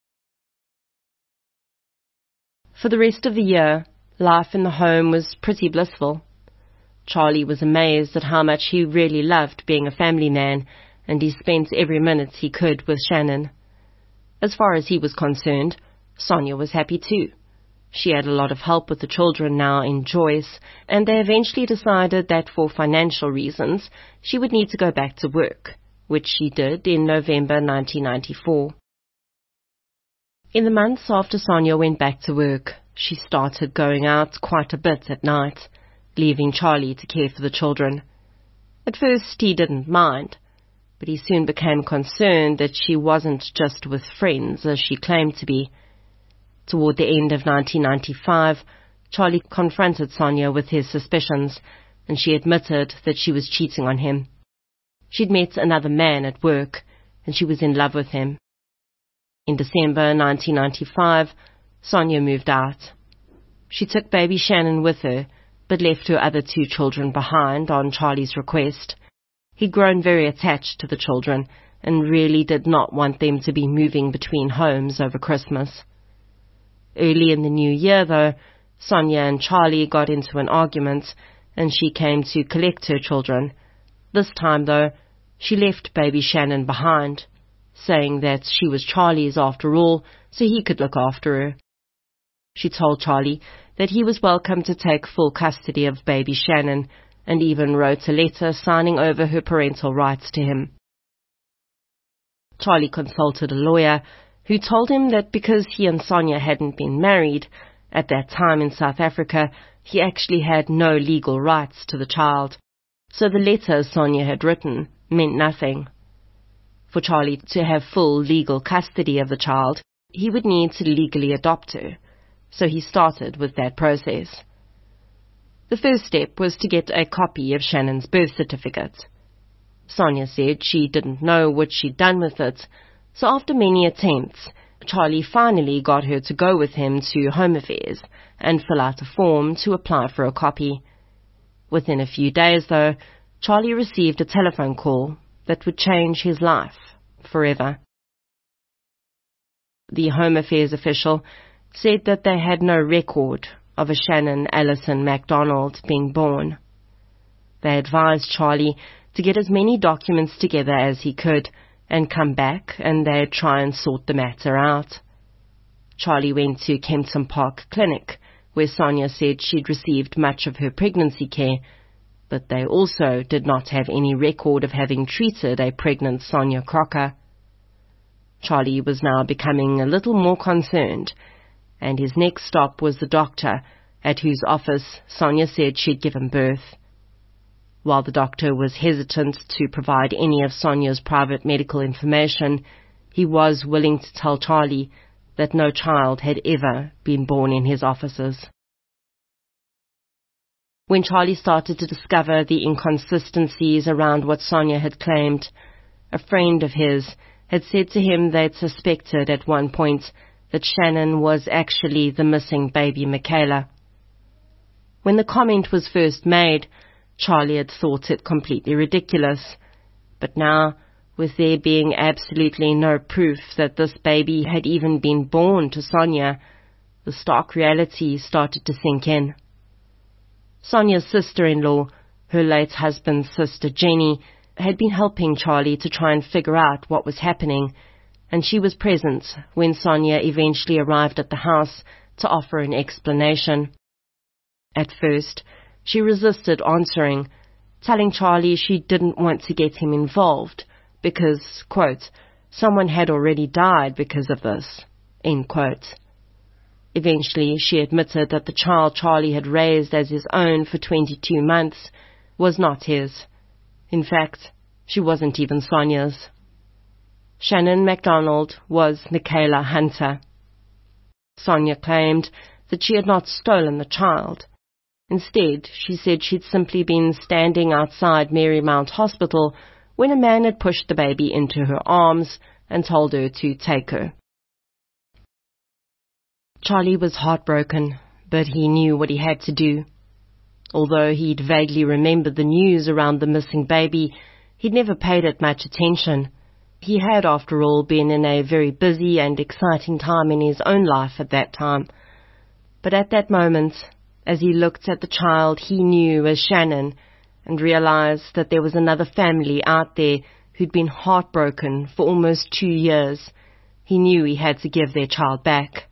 For the rest of the year, life in the home was pretty blissful. Charlie was amazed at how much he really loved being a family man, and he spent every minute he could with Shannon. As far as he was concerned, Sonia was happy too. She had a lot of help with the children now in Joyce, and they eventually decided that for financial reasons, she would need to go back to work, which she did in November 1994. In the months after Sonia went back to work, she started going out quite a bit at night, leaving Charlie to care for the children. At first he didn't mind, but he soon became concerned that she wasn't just with friends as she claimed to be. Toward the end of 1995, Charlie confronted Sonia with his suspicions, and she admitted that she was cheating on him. She'd met another man at work, and she was in love with him. In December 1995, Sonia moved out. She took baby Shannon with her, but left her other 2 children behind on Charlie's request. He'd grown very attached to the children and really did not want them to be moving between homes over Christmas. Early in the new year, though, Sonia and Charlie got into an argument, and she came to collect her children. This time, though, she left baby Shannon behind, saying that she was Charlie's after all, so he could look after her. She told Charlie that he was welcome to take full custody of baby Shannon, and even wrote a letter signing over her parental rights to him. Charlie consulted a lawyer who told him that because he and Sonia hadn't been married, at that time in South Africa, he actually had no legal rights to the child, so the letter Sonia had written meant nothing. For Charlie to have full legal custody of the child, he would need to legally adopt her, so he started with that process. The first step was to get a copy of Shannon's birth certificate. Sonia said she didn't know what she'd done with it, so after many attempts, Charlie finally got her to go with him to Home Affairs and fill out a form to apply for a copy. Within a few days, though, Charlie received a telephone call that would change his life forever. The Home Affairs official said that they had no record of a Shannon Allison MacDonald being born. They advised Charlie to get as many documents together as he could and come back, and they'd try and sort the matter out. Charlie went to Kempton Park Clinic, where Sonia said she'd received much of her pregnancy care, but they also did not have any record of having treated a pregnant Sonia Crocker. Charlie was now becoming a little more concerned, and his next stop was the doctor at whose office Sonia said she'd given birth. While the doctor was hesitant to provide any of Sonia's private medical information, he was willing to tell Charlie that no child had ever been born in his offices. When Charlie started to discover the inconsistencies around what Sonia had claimed, a friend of his had said to him they'd suspected at one point that Shannon was actually the missing baby Michaela. When the comment was first made, Charlie had thought it completely ridiculous, but now, with there being absolutely no proof that this baby had even been born to Sonia, the stark reality started to sink in. Sonia's sister-in-law, her late husband's sister Jenny, had been helping Charlie to try and figure out what was happening, and she was present when Sonia eventually arrived at the house to offer an explanation. At first, she resisted answering, telling Charlie she didn't want to get him involved because, quote, someone had already died because of this, end quote. Eventually, she admitted that the child Charlie had raised as his own for 22 months was not his. In fact, she wasn't even Sonia's. Shannon MacDonald was Michaela Hunter. Sonia claimed that she had not stolen the child. Instead, she said she'd simply been standing outside Marymount Hospital when a man had pushed the baby into her arms and told her to take her. Charlie was heartbroken, but he knew what he had to do. Although he'd vaguely remembered the news around the missing baby, he'd never paid it much attention. He had, after all, been in a very busy and exciting time in his own life at that time. But at that moment, as he looked at the child he knew as Shannon and realized that there was another family out there who'd been heartbroken for almost 2 years, he knew he had to give their child back.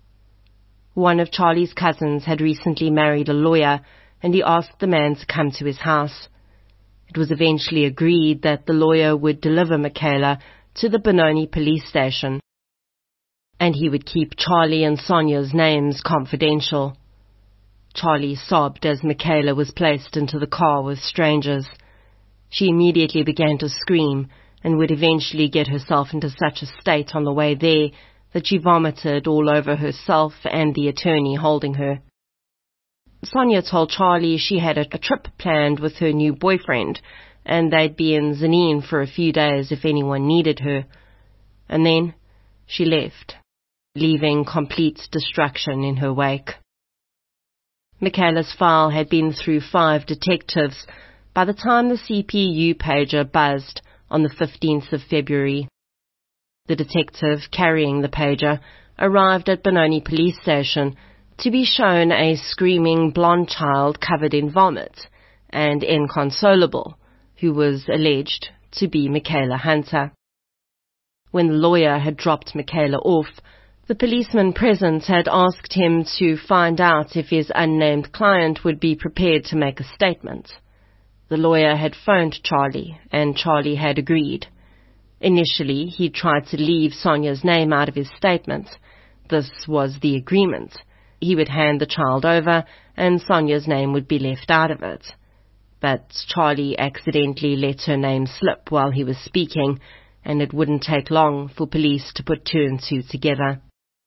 One of Charlie's cousins had recently married a lawyer, and he asked the man to come to his house. It was eventually agreed that the lawyer would deliver Michaela to the Benoni police station, and he would keep Charlie and Sonia's names confidential. Charlie sobbed as Michaela was placed into the car with strangers. She immediately began to scream and would eventually get herself into such a state on the way there that she vomited all over herself and the attorney holding her. Sonia told Charlie she had a trip planned with her new boyfriend, and they'd be in Zanin for a few days if anyone needed her. And then she left, leaving complete destruction in her wake. Michaela's file had been through 5 detectives by the time the CPU pager buzzed on the 15th of February. The detective carrying the pager arrived at Benoni police station to be shown a screaming blonde child covered in vomit and inconsolable, who was alleged to be Michaela Hunter. When the lawyer had dropped Michaela off, the policeman present had asked him to find out if his unnamed client would be prepared to make a statement. The lawyer had phoned Charlie, and Charlie had agreed. Initially, he tried to leave Sonia's name out of his statement. This was the agreement. He would hand the child over, and Sonia's name would be left out of it. But Charlie accidentally let her name slip while he was speaking, and it wouldn't take long for police to put 2 and 2 together.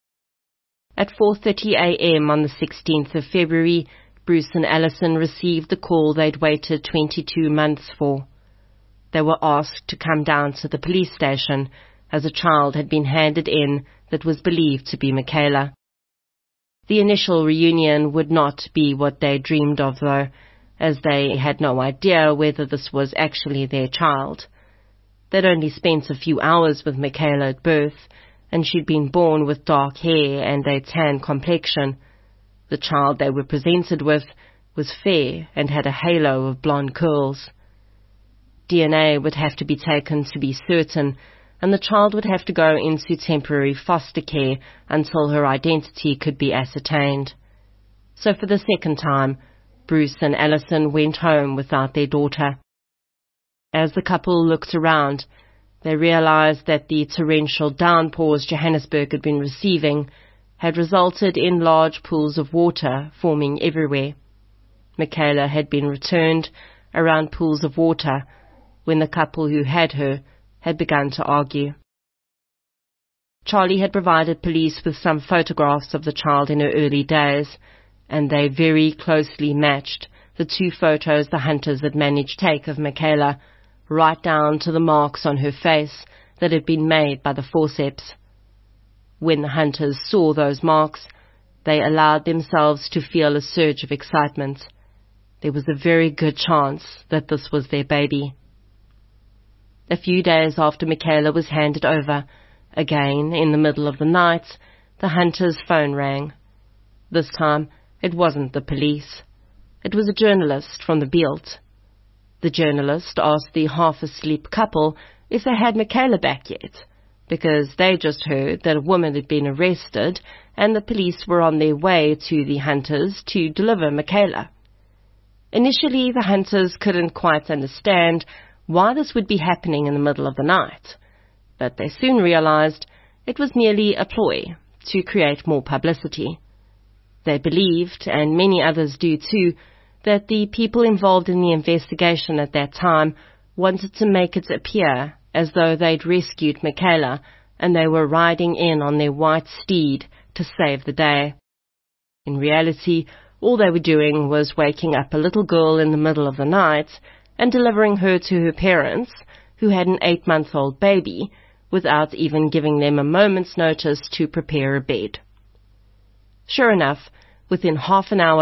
At 4:30 a.m. on the 16th of February, Bruce and Allison received the call they'd waited 22 months for. They were asked to come down to the police station, as a child had been handed in that was believed to be Michaela. The initial reunion would not be what they dreamed of, though, as they had no idea whether this was actually their child. They'd only spent a few hours with Michaela at birth, and she'd been born with dark hair and a tan complexion. The child they were presented with was fair and had a halo of blonde curls. DNA would have to be taken to be certain, and the child would have to go into temporary foster care until her identity could be ascertained. So for the second time, Bruce and Allison went home without their daughter. As the couple looked around, they realized that the torrential downpours Johannesburg had been receiving had resulted in large pools of water forming everywhere. Michaela had been returned around pools of water when the couple who had her had begun to argue. Charlie had provided police with some photographs of the child in her early days, and they very closely matched the 2 photos the hunters had managed to take of Michaela, right down to the marks on her face that had been made by the forceps. When the hunters saw those marks, they allowed themselves to feel a surge of excitement. There was a very good chance that this was their baby. A few days after Michaela was handed over, again in the middle of the night, the hunter's phone rang. This time, it wasn't the police. It was a journalist from the Beeld. The journalist asked the half-asleep couple if they had Michaela back yet, because they just heard that a woman had been arrested and the police were on their way to the hunters to deliver Michaela. Initially, the hunters couldn't quite understand why this would be happening in the middle of the night, but they soon realized it was merely a ploy to create more publicity. They believed, and many others do too, that the people involved in the investigation at that time wanted to make it appear as though they'd rescued Michaela and they were riding in on their white steed to save the day. In reality, all they were doing was waking up a little girl in the middle of the night and delivering her to her parents, who had an 8-month-old baby, without even giving them a moment's notice to prepare a bed. Sure enough, within half an hour,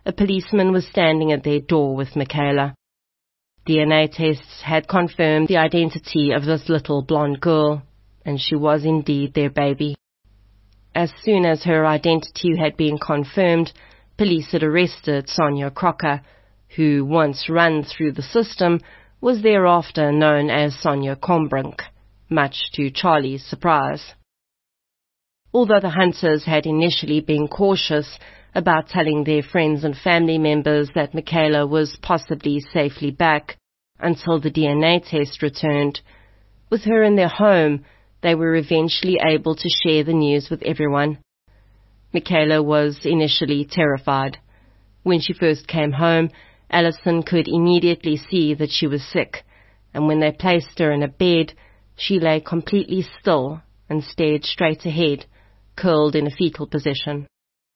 a policeman was standing at their door with Michaela. DNA tests had confirmed the identity of this little blonde girl, and she was indeed their baby. As soon as her identity had been confirmed, police had arrested Sonia Crocker, who, once run through the system, was thereafter known as Sonia Combrink, much to Charlie's surprise. Although the hunters had initially been cautious about telling their friends and family members that Michaela was possibly safely back until the DNA test returned, with her in their home, they were eventually able to share the news with everyone. Michaela was initially terrified. When she first came home, Alison could immediately see that she was sick, and when they placed her in a bed, she lay completely still and stared straight ahead, curled in a fetal position.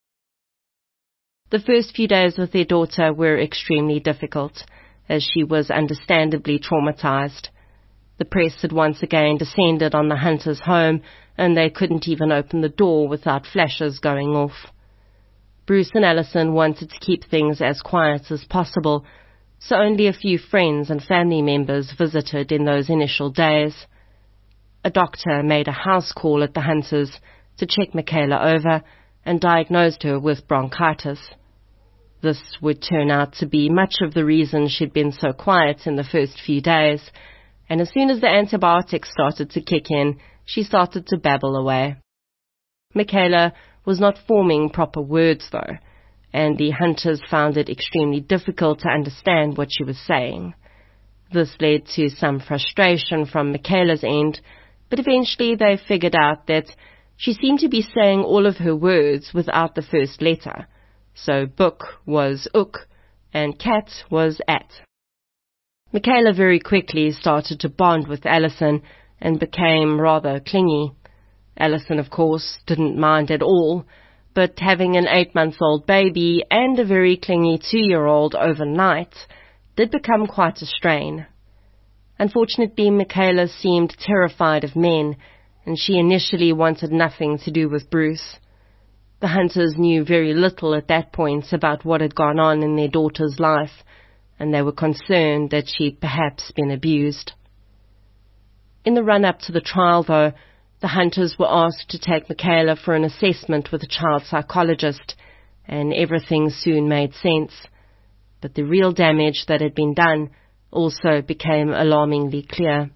The first few days with their daughter were extremely difficult, as she was understandably traumatized. The press had once again descended on the hunters' home, and they couldn't even open the door without flashes going off. Bruce and Alison wanted to keep things as quiet as possible, so only a few friends and family members visited in those initial days. A doctor made a house call at the hunters to check Michaela over and diagnosed her with bronchitis. This would turn out to be much of the reason she'd been so quiet in the first few days, and as soon as the antibiotics started to kick in, she started to babble away. Michaela was not forming proper words, though, and the hunters found it extremely difficult to understand what she was saying. This led to some frustration from Michaela's end, but eventually they figured out that she seemed to be saying all of her words without the first letter. So book was ook, and cat was at. Michaela very quickly started to bond with Alison and became rather clingy. Alison, of course, didn't mind at all, but having an 8-month-old baby and a very clingy 2-year-old overnight did become quite a strain. Unfortunately, Michaela seemed terrified of men, and she initially wanted nothing to do with Bruce. The hunters knew very little at that point about what had gone on in their daughter's life, and they were concerned that she'd perhaps been abused. In the run-up to the trial, though, the hunters were asked to take Michaela for an assessment with a child psychologist, and everything soon made sense. But the real damage that had been done also became alarmingly clear.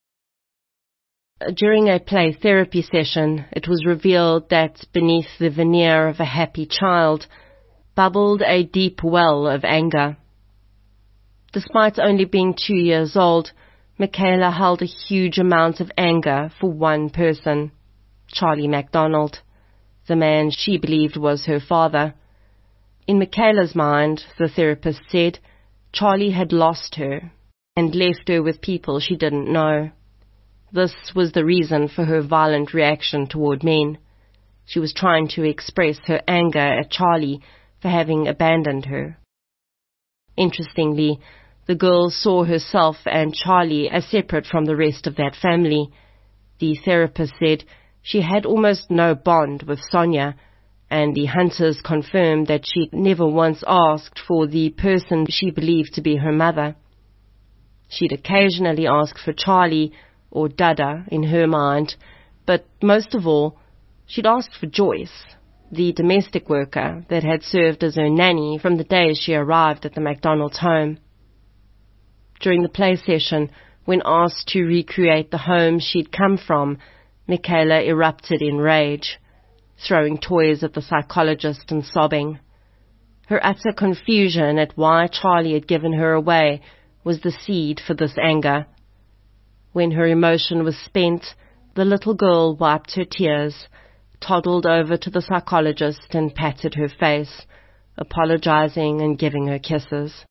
During a play therapy session, it was revealed that beneath the veneer of a happy child bubbled a deep well of anger. Despite only being 2 years old, Michaela held a huge amount of anger for one person, Charlie MacDonald, the man she believed was her father. In Michaela's mind, the therapist said, Charlie had lost her and left her with people she didn't know. This was the reason for her violent reaction toward men. She was trying to express her anger at Charlie for having abandoned her. Interestingly, the girl saw herself and Charlie as separate from the rest of that family. The therapist said she had almost no bond with Sonia, and the hunters confirmed that she never once asked for the person she believed to be her mother. She'd occasionally ask for Charlie, or Dada in her mind, but most of all, she'd asked for Joyce, the domestic worker that had served as her nanny from the day she arrived at the MacDonald's home. During the play session, when asked to recreate the home she'd come from, Michaela erupted in rage, throwing toys at the psychologist and sobbing. Her utter confusion at why Charlie had given her away was the seed for this anger. When her emotion was spent, the little girl wiped her tears, toddled over to the psychologist and patted her face, apologizing and giving her kisses.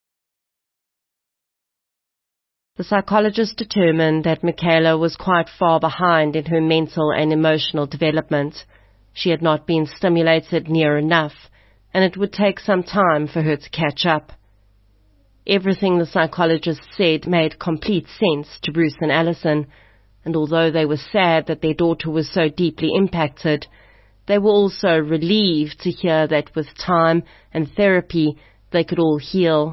The psychologist determined that Michaela was quite far behind in her mental and emotional development. She had not been stimulated near enough, and it would take some time for her to catch up. Everything the psychologist said made complete sense to Bruce and Alison, and although they were sad that their daughter was so deeply impacted, They were also relieved to hear that with time and therapy they could all heal.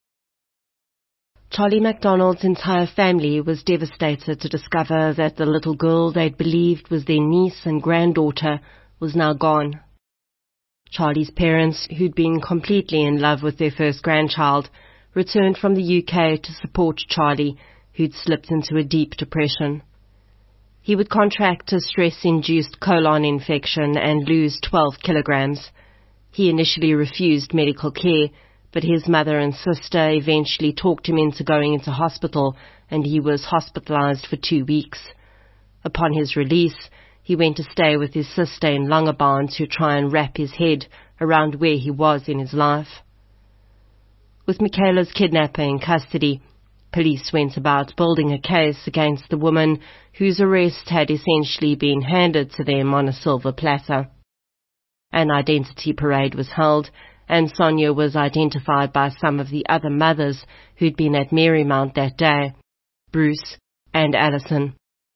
Charlie MacDonald's entire family was devastated to discover that the little girl they'd believed was their niece and granddaughter was now gone. Charlie's parents, who'd been completely in love with their first grandchild, returned from the UK to support Charlie, who'd slipped into a deep depression. He would contract a stress-induced colon infection and lose 12 kilograms. He initially refused medical care, but his mother and sister eventually talked him into going into hospital, and he was hospitalized for 2 weeks. Upon his release, he went to stay with his sister in Langebaan to try and wrap his head around where he was in his life. With Michaela's kidnapper in custody, police went about building a case against the woman whose arrest had essentially been handed to them on a silver platter. An identity parade was held, and Sonia was identified by some of the other mothers who'd been at Marymount that day, Bruce and Alison.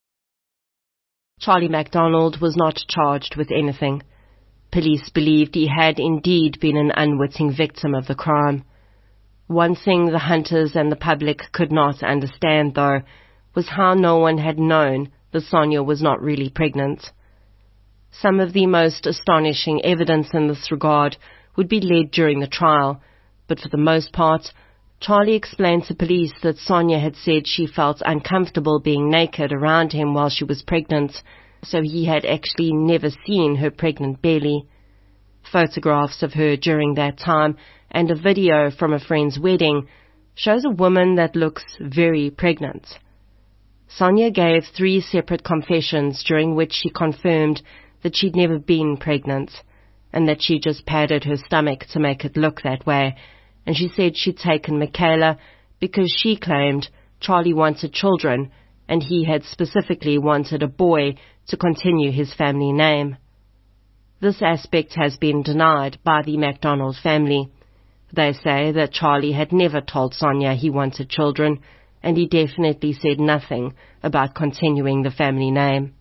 Charlie MacDonald was not charged with anything. Police believed he had indeed been an unwitting victim of the crime. One thing the hunters and the public could not understand, though, was how no one had known that Sonia was not really pregnant. Some of the most astonishing evidence in this regard would be led during the trial, but for the most part, Charlie explained to police that Sonia had said she felt uncomfortable being naked around him while she was pregnant, so he had actually never seen her pregnant belly. Photographs of her during that time and a video from a friend's wedding shows a woman that looks very pregnant. Sonia gave 3 separate confessions during which she confirmed that she'd never been pregnant, and that she just padded her stomach to make it look that way, and she said she'd taken Michaela because she claimed Charlie wanted children, and he had specifically wanted a boy to continue his family name. This aspect has been denied by the MacDonald family. They say that Charlie had never told Sonia he wanted children, and he definitely said nothing about continuing the family name.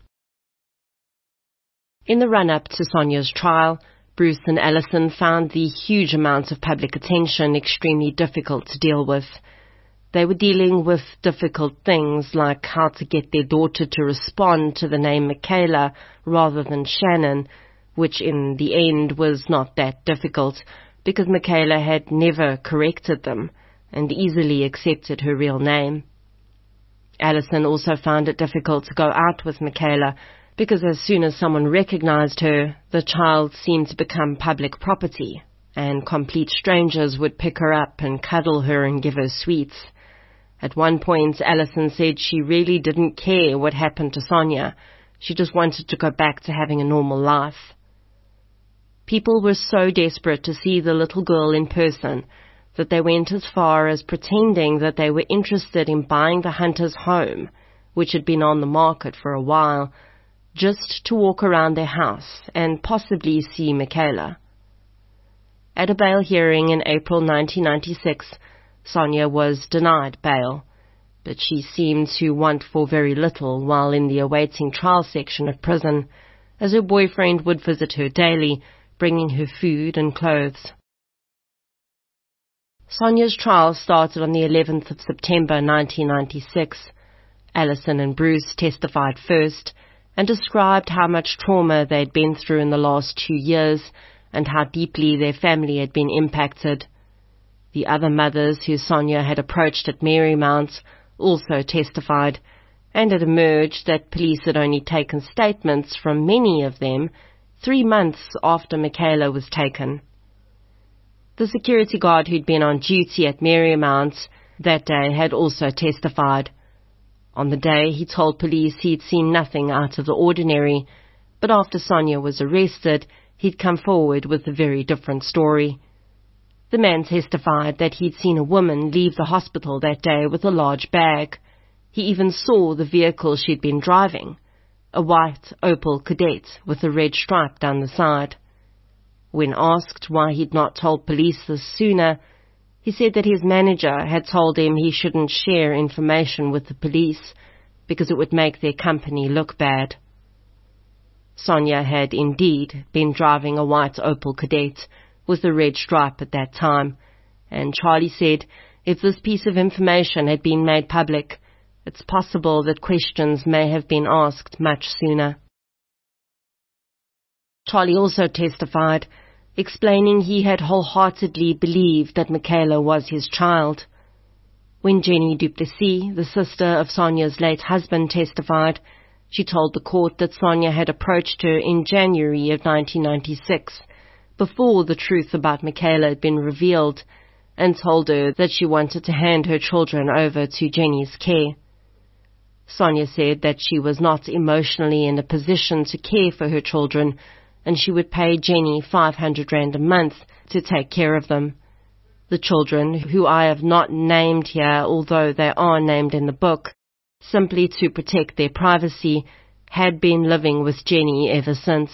In the run-up to Sonia's trial, Bruce and Alison found the huge amount of public attention extremely difficult to deal with. They were dealing with difficult things like how to get their daughter to respond to the name Michaela rather than Shannon, which in the end was not that difficult because Michaela had never corrected them and easily accepted her real name. Alison also found it difficult to go out with Michaela because as soon as someone recognized her, the child seemed to become public property, and complete strangers would pick her up and cuddle her and give her sweets. At one point, Alison said she really didn't care what happened to Sonia. She just wanted to go back to having a normal life. People were so desperate to see the little girl in person that they went as far as pretending that they were interested in buying the hunter's home, which had been on the market for a while, just to walk around their house and possibly see Michaela. At a bail hearing in April 1996, Sonia was denied bail, but she seemed to want for very little while in the awaiting trial section of prison, as her boyfriend would visit her daily, bringing her food and clothes. Sonia's trial started on the 11th of September 1996. Alison and Bruce testified first and described how much trauma they'd been through in the last 2 years and how deeply their family had been impacted. The other mothers who Sonia had approached at Marymount also testified, and it emerged that police had only taken statements from many of them 3 months after Michaela was taken. The security guard who'd been on duty at Marymount that day had also testified. On the day, he told police he'd seen nothing out of the ordinary, but after Sonia was arrested, he'd come forward with a very different story. The man testified that he'd seen a woman leave the hospital that day with a large bag. He even saw the vehicle she'd been driving, a white Opel Kadett with a red stripe down the side. When asked why he'd not told police this sooner, he said that his manager had told him he shouldn't share information with the police because it would make their company look bad. Sonia had indeed been driving a white Opel Kadett with a red stripe at that time, and Charlie said if this piece of information had been made public, it's possible that questions may have been asked much sooner. Charlie also testified, explaining he had wholeheartedly believed that Michaela was his child. When Jenny du Plessis, the sister of Sonia's late husband, testified, she told the court that Sonia had approached her in January of 1996, before the truth about Michaela had been revealed, and told her that she wanted to hand her children over to Jenny's care. Sonia said that she was not emotionally in a position to care for her children, and she would pay Jenny 500 rand a month to take care of them. The children, who I have not named here although they are named in the book, simply to protect their privacy, had been living with Jenny ever since.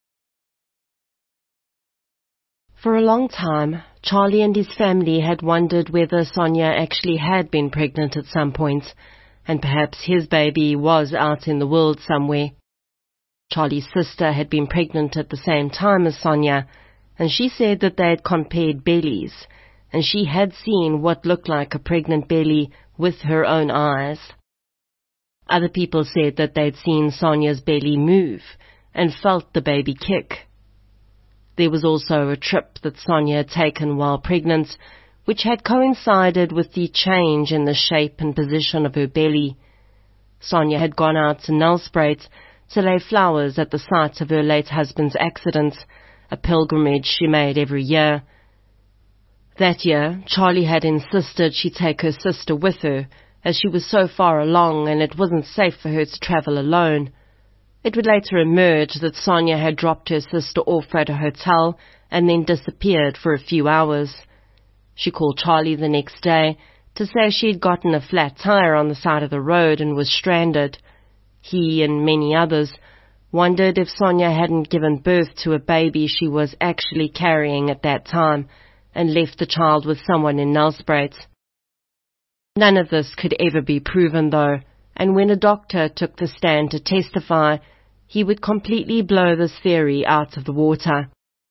For a long time, Charlie and his family had wondered whether Sonia actually had been pregnant at some point, and perhaps his baby was out in the world somewhere. Charlie's sister had been pregnant at the same time as Sonia, and she said that they had compared bellies, and she had seen what looked like a pregnant belly with her own eyes. Other people said that they'd seen Sonia's belly move and felt the baby kick. There was also a trip that Sonia had taken while pregnant, which had coincided with the change in the shape and position of her belly. Sonia had gone out to Nelspruit to lay flowers at the site of her late husband's accident, a pilgrimage she made every year. That year, Charlie had insisted she take her sister with her, as she was so far along and it wasn't safe for her to travel alone. It would later emerge that Sonia had dropped her sister off at a hotel and then disappeared for a few hours. She called Charlie the next day to say she had gotten a flat tire on the side of the road and was stranded. He and many others wondered if Sonia hadn't given birth to a baby she was actually carrying at that time and left the child with someone in Nelspruit. None of this could ever be proven though, and when a doctor took the stand to testify, he would completely blow this theory out of the water.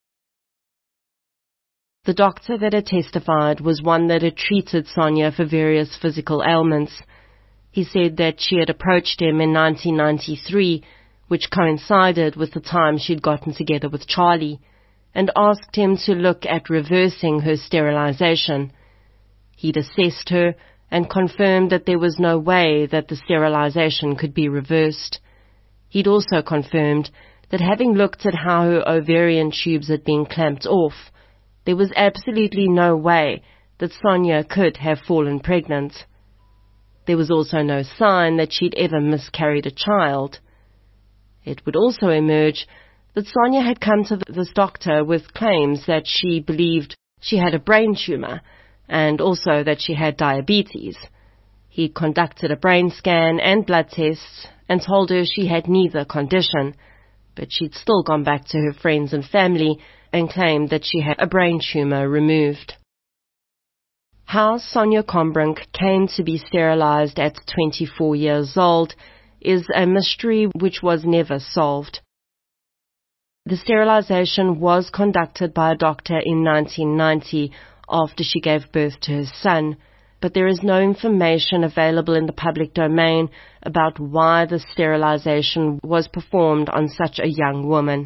The doctor that had testified was one that had treated Sonia for various physical ailments. He said that she had approached him in 1993, which coincided with the time she'd gotten together with Charlie, and asked him to look at reversing her sterilization. He'd assessed her and confirmed that there was no way that the sterilization could be reversed. He'd also confirmed that having looked at how her ovarian tubes had been clamped off, there was absolutely no way that Sonia could have fallen pregnant. There was also no sign that she'd ever miscarried a child. It would also emerge that Sonia had come to this doctor with claims that she believed she had a brain tumor and also that she had diabetes. He conducted a brain scan and blood tests and told her she had neither condition, but she'd still gone back to her friends and family and claimed that she had a brain tumor removed. How Sonia Combrink came to be sterilized at 24 years old is a mystery which was never solved. The sterilization was conducted by a doctor in 1990 after she gave birth to her son, but there is no information available in the public domain about why the sterilization was performed on such a young woman.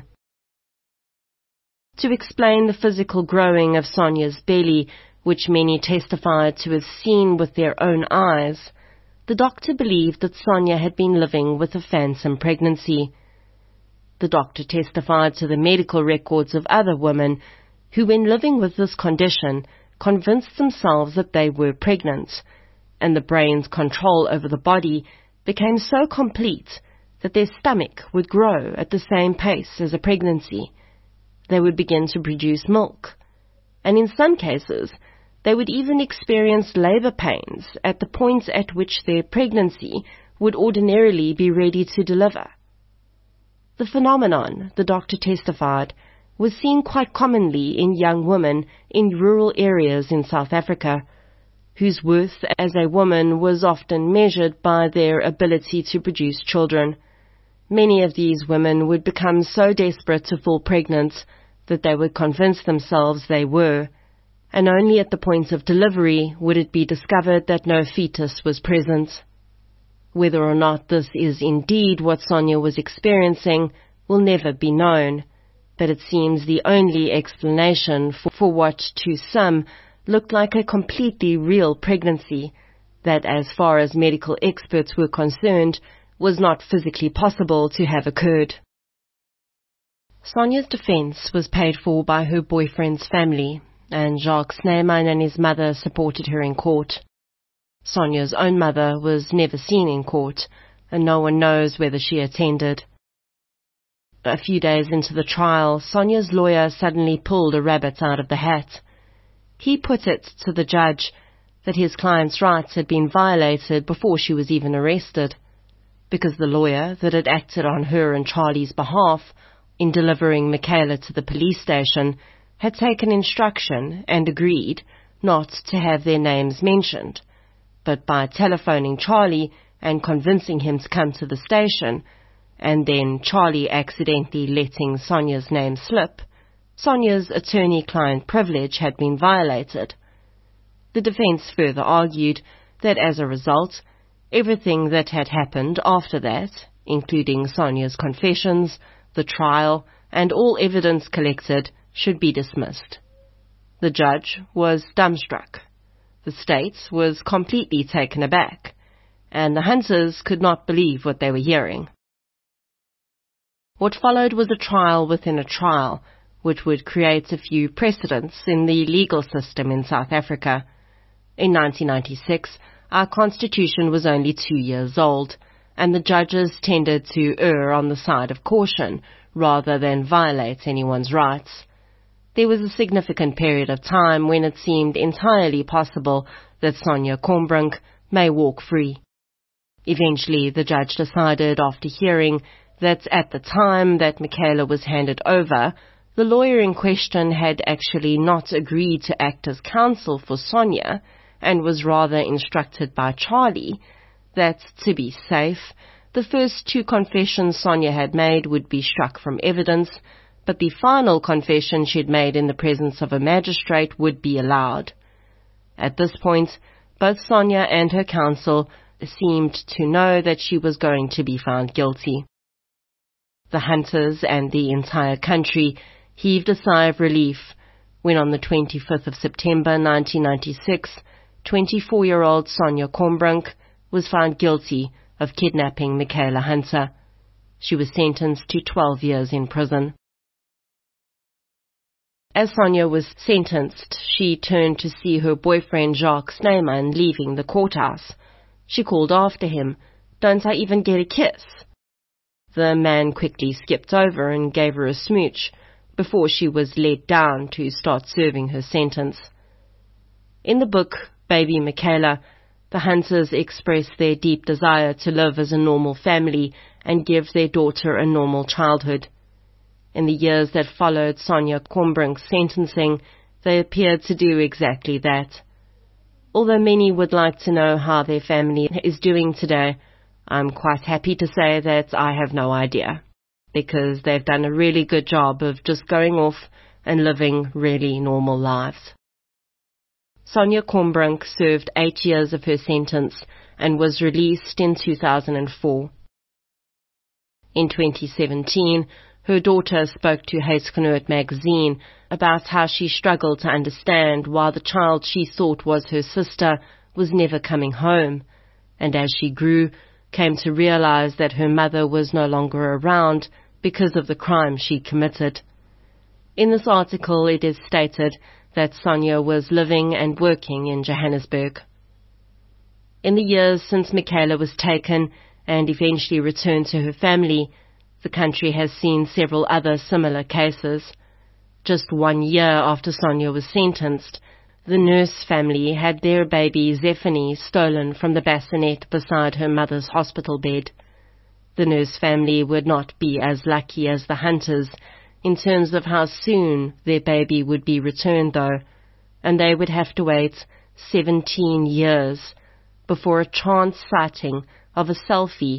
To explain the physical growing of Sonia's belly, which many testified to have seen with their own eyes, the doctor believed that Sonia had been living with a phantom pregnancy. The doctor testified to the medical records of other women who, when living with this condition, convinced themselves that they were pregnant, and the brain's control over the body became so complete that their stomach would grow at the same pace as a pregnancy. They would begin to produce milk, and in some cases, they would even experience labor pains at the point at which their pregnancy would ordinarily be ready to deliver. The phenomenon, the doctor testified, was seen quite commonly in young women in rural areas in South Africa, whose worth as a woman was often measured by their ability to produce children. Many of these women would become so desperate to fall pregnant that they would convince themselves they were, and only at the point of delivery would it be discovered that no fetus was present. Whether or not this is indeed what Sonia was experiencing will never be known, but it seems the only explanation for what to some looked like a completely real pregnancy that, as far as medical experts were concerned, was not physically possible to have occurred. Sonia's defense was paid for by her boyfriend's family, and Jacques Snyman and his mother supported her in court. Sonia's own mother was never seen in court, and no one knows whether she attended. A few days into the trial, Sonia's lawyer suddenly pulled a rabbit out of the hat. He put it to the judge that his client's rights had been violated before she was even arrested, because the lawyer that had acted on her and Charlie's behalf in delivering Michaela to the police station had taken instruction and agreed not to have their names mentioned, but by telephoning Charlie and convincing him to come to the station, and then Charlie accidentally letting Sonia's name slip, Sonia's attorney-client privilege had been violated. The defense further argued that as a result, everything that had happened after that, including Sonia's confessions, the trial, and all evidence collected, should be dismissed. The judge was dumbstruck. The state was completely taken aback, and the hunters could not believe what they were hearing. What followed was a trial within a trial, which would create a few precedents in the legal system in South Africa. In 1996, our constitution was only 2 years old, and the judges tended to err on the side of caution rather than violate anyone's rights. There was a significant period of time when it seemed entirely possible that Sonia Combrink may walk free. Eventually, the judge decided, after hearing that at the time that Michaela was handed over, the lawyer in question had actually not agreed to act as counsel for Sonia and was rather instructed by Charlie that, to be safe, the first 2 confessions Sonia had made would be struck from evidence, but the final confession she'd made in the presence of a magistrate would be allowed. At this point, both Sonia and her counsel seemed to know that she was going to be found guilty. The hunters and the entire country heaved a sigh of relief when on the 25th of September 1996, 24-year-old Sonia Combrink was found guilty of kidnapping Michaela Hunter. She was sentenced to 12 years in prison. As Sonia was sentenced, she turned to see her boyfriend Jacques Snyman leaving the courthouse. She called after him, "Don't I even get a kiss?" The man quickly skipped over and gave her a smooch before she was led down to start serving her sentence. In the book Baby Michaela, the hunters express their deep desire to live as a normal family and give their daughter a normal childhood. In the years that followed Sonia Combrink's sentencing, they appeared to do exactly that. Although many would like to know how their family is doing today, I'm quite happy to say that I have no idea, because they've done a really good job of just going off and living really normal lives. Sonia Combrink served 8 years of her sentence and was released in 2004. In 2017, her daughter spoke to Huisgenoot magazine about how she struggled to understand why the child she thought was her sister was never coming home, and as she grew, came to realize that her mother was no longer around because of the crime she committed. In this article, it is stated that Sonia was living and working in Johannesburg. In the years since Michaela was taken and eventually returned to her family, the country has seen several other similar cases. Just 1 year after Sonia was sentenced, the Nurse family had their baby Zephany stolen from the bassinet beside her mother's hospital bed. The Nurse family would not be as lucky as the Hunters in terms of how soon their baby would be returned, though, and they would have to wait 17 years before a chance sighting of a selfie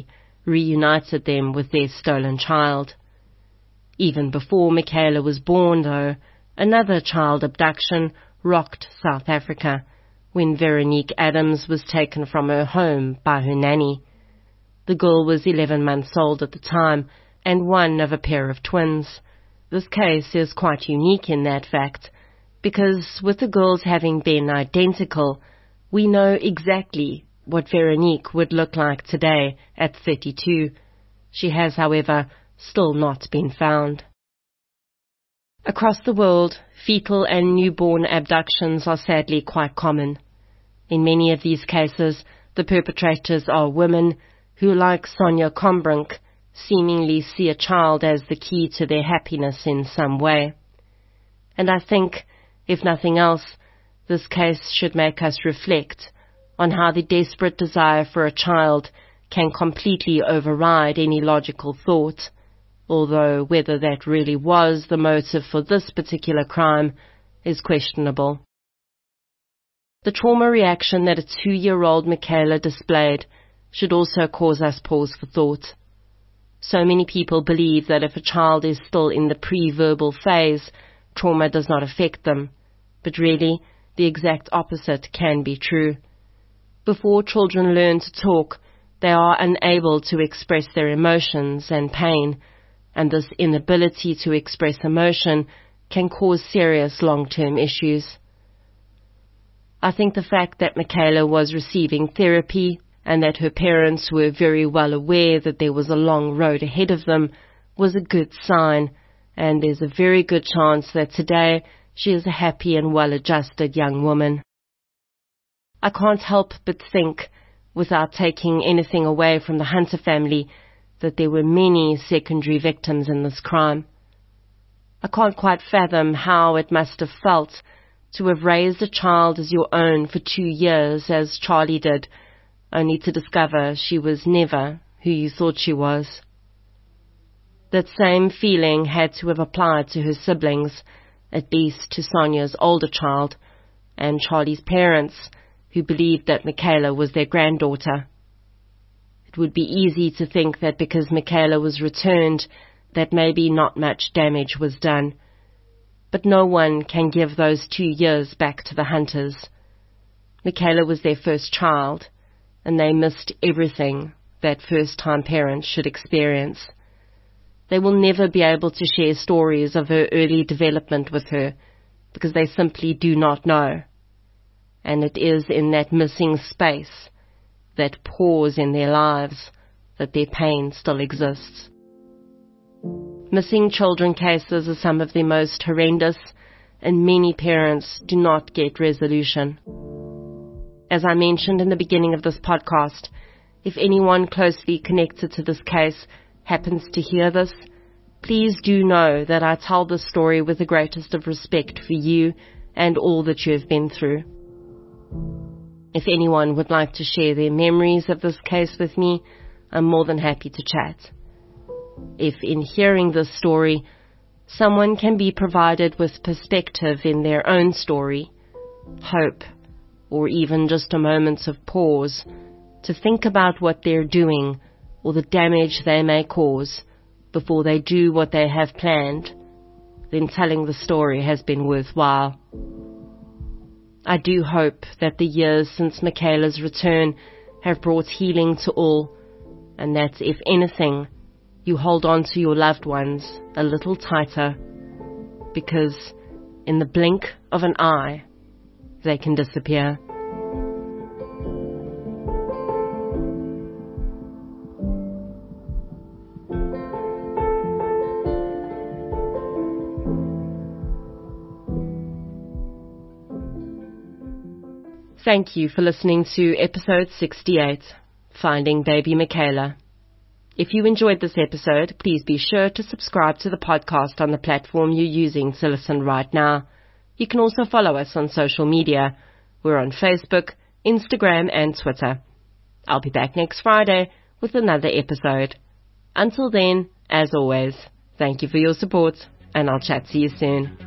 reunited them with their stolen child. Even before Michaela was born, though, another child abduction rocked South Africa when Veronique Adams was taken from her home by her nanny. The girl was 11 months old at the time and one of a pair of twins. This case is quite unique in that fact, because with the girls having been identical, we know exactly what Veronique would look like today at 32. She has, however, still not been found. Across the world, fetal and newborn abductions are sadly quite common. In many of these cases, the perpetrators are women who, like Sonia Combrink, seemingly see a child as the key to their happiness in some way. And I think, if nothing else, this case should make us reflect on how the desperate desire for a child can completely override any logical thought, although whether that really was the motive for this particular crime is questionable. The trauma reaction that a 2-year-old Michaela displayed should also cause us pause for thought. So many people believe that if a child is still in the pre-verbal phase, trauma does not affect them, but really, the exact opposite can be true. Before children learn to talk, they are unable to express their emotions and pain, and this inability to express emotion can cause serious long-term issues. I think the fact that Michaela was receiving therapy and that her parents were very well aware that there was a long road ahead of them was a good sign, and there's a very good chance that today she is a happy and well-adjusted young woman. I can't help but think, without taking anything away from the Hunter family, that there were many secondary victims in this crime. I can't quite fathom how it must have felt to have raised a child as your own for 2 years, as Charlie did, only to discover she was never who you thought she was. That same feeling had to have applied to her siblings, at least to Sonia's older child, and Charlie's parents, who believed that Michaela was their granddaughter. It would be easy to think that because Michaela was returned, that maybe not much damage was done. But no one can give those 2 years back to the Hunters. Michaela was their first child, and they missed everything that first-time parents should experience. They will never be able to share stories of her early development with her, because they simply do not know. And it is in that missing space, that pause in their lives, that their pain still exists. Missing children cases are some of the most horrendous, and many parents do not get resolution. As I mentioned in the beginning of this podcast, if anyone closely connected to this case happens to hear this, please do know that I tell this story with the greatest of respect for you and all that you have been through. If anyone would like to share their memories of this case with me, I'm more than happy to chat. If in hearing this story, someone can be provided with perspective in their own story, hope, or even just a moment of pause to think about what they're doing or the damage they may cause before they do what they have planned, then telling the story has been worthwhile. I do hope that the years since Michaela's return have brought healing to all, and that, if anything, you hold on to your loved ones a little tighter, because in the blink of an eye, they can disappear. Thank you for listening to episode 68, Finding Baby Michaela. If you enjoyed this episode, please be sure to subscribe to the podcast on the platform you're using to listen right now. You can also follow us on social media. We're on Facebook, Instagram, and Twitter. I'll be back next Friday with another episode. Until then, as always, thank you for your support, and I'll chat to you soon.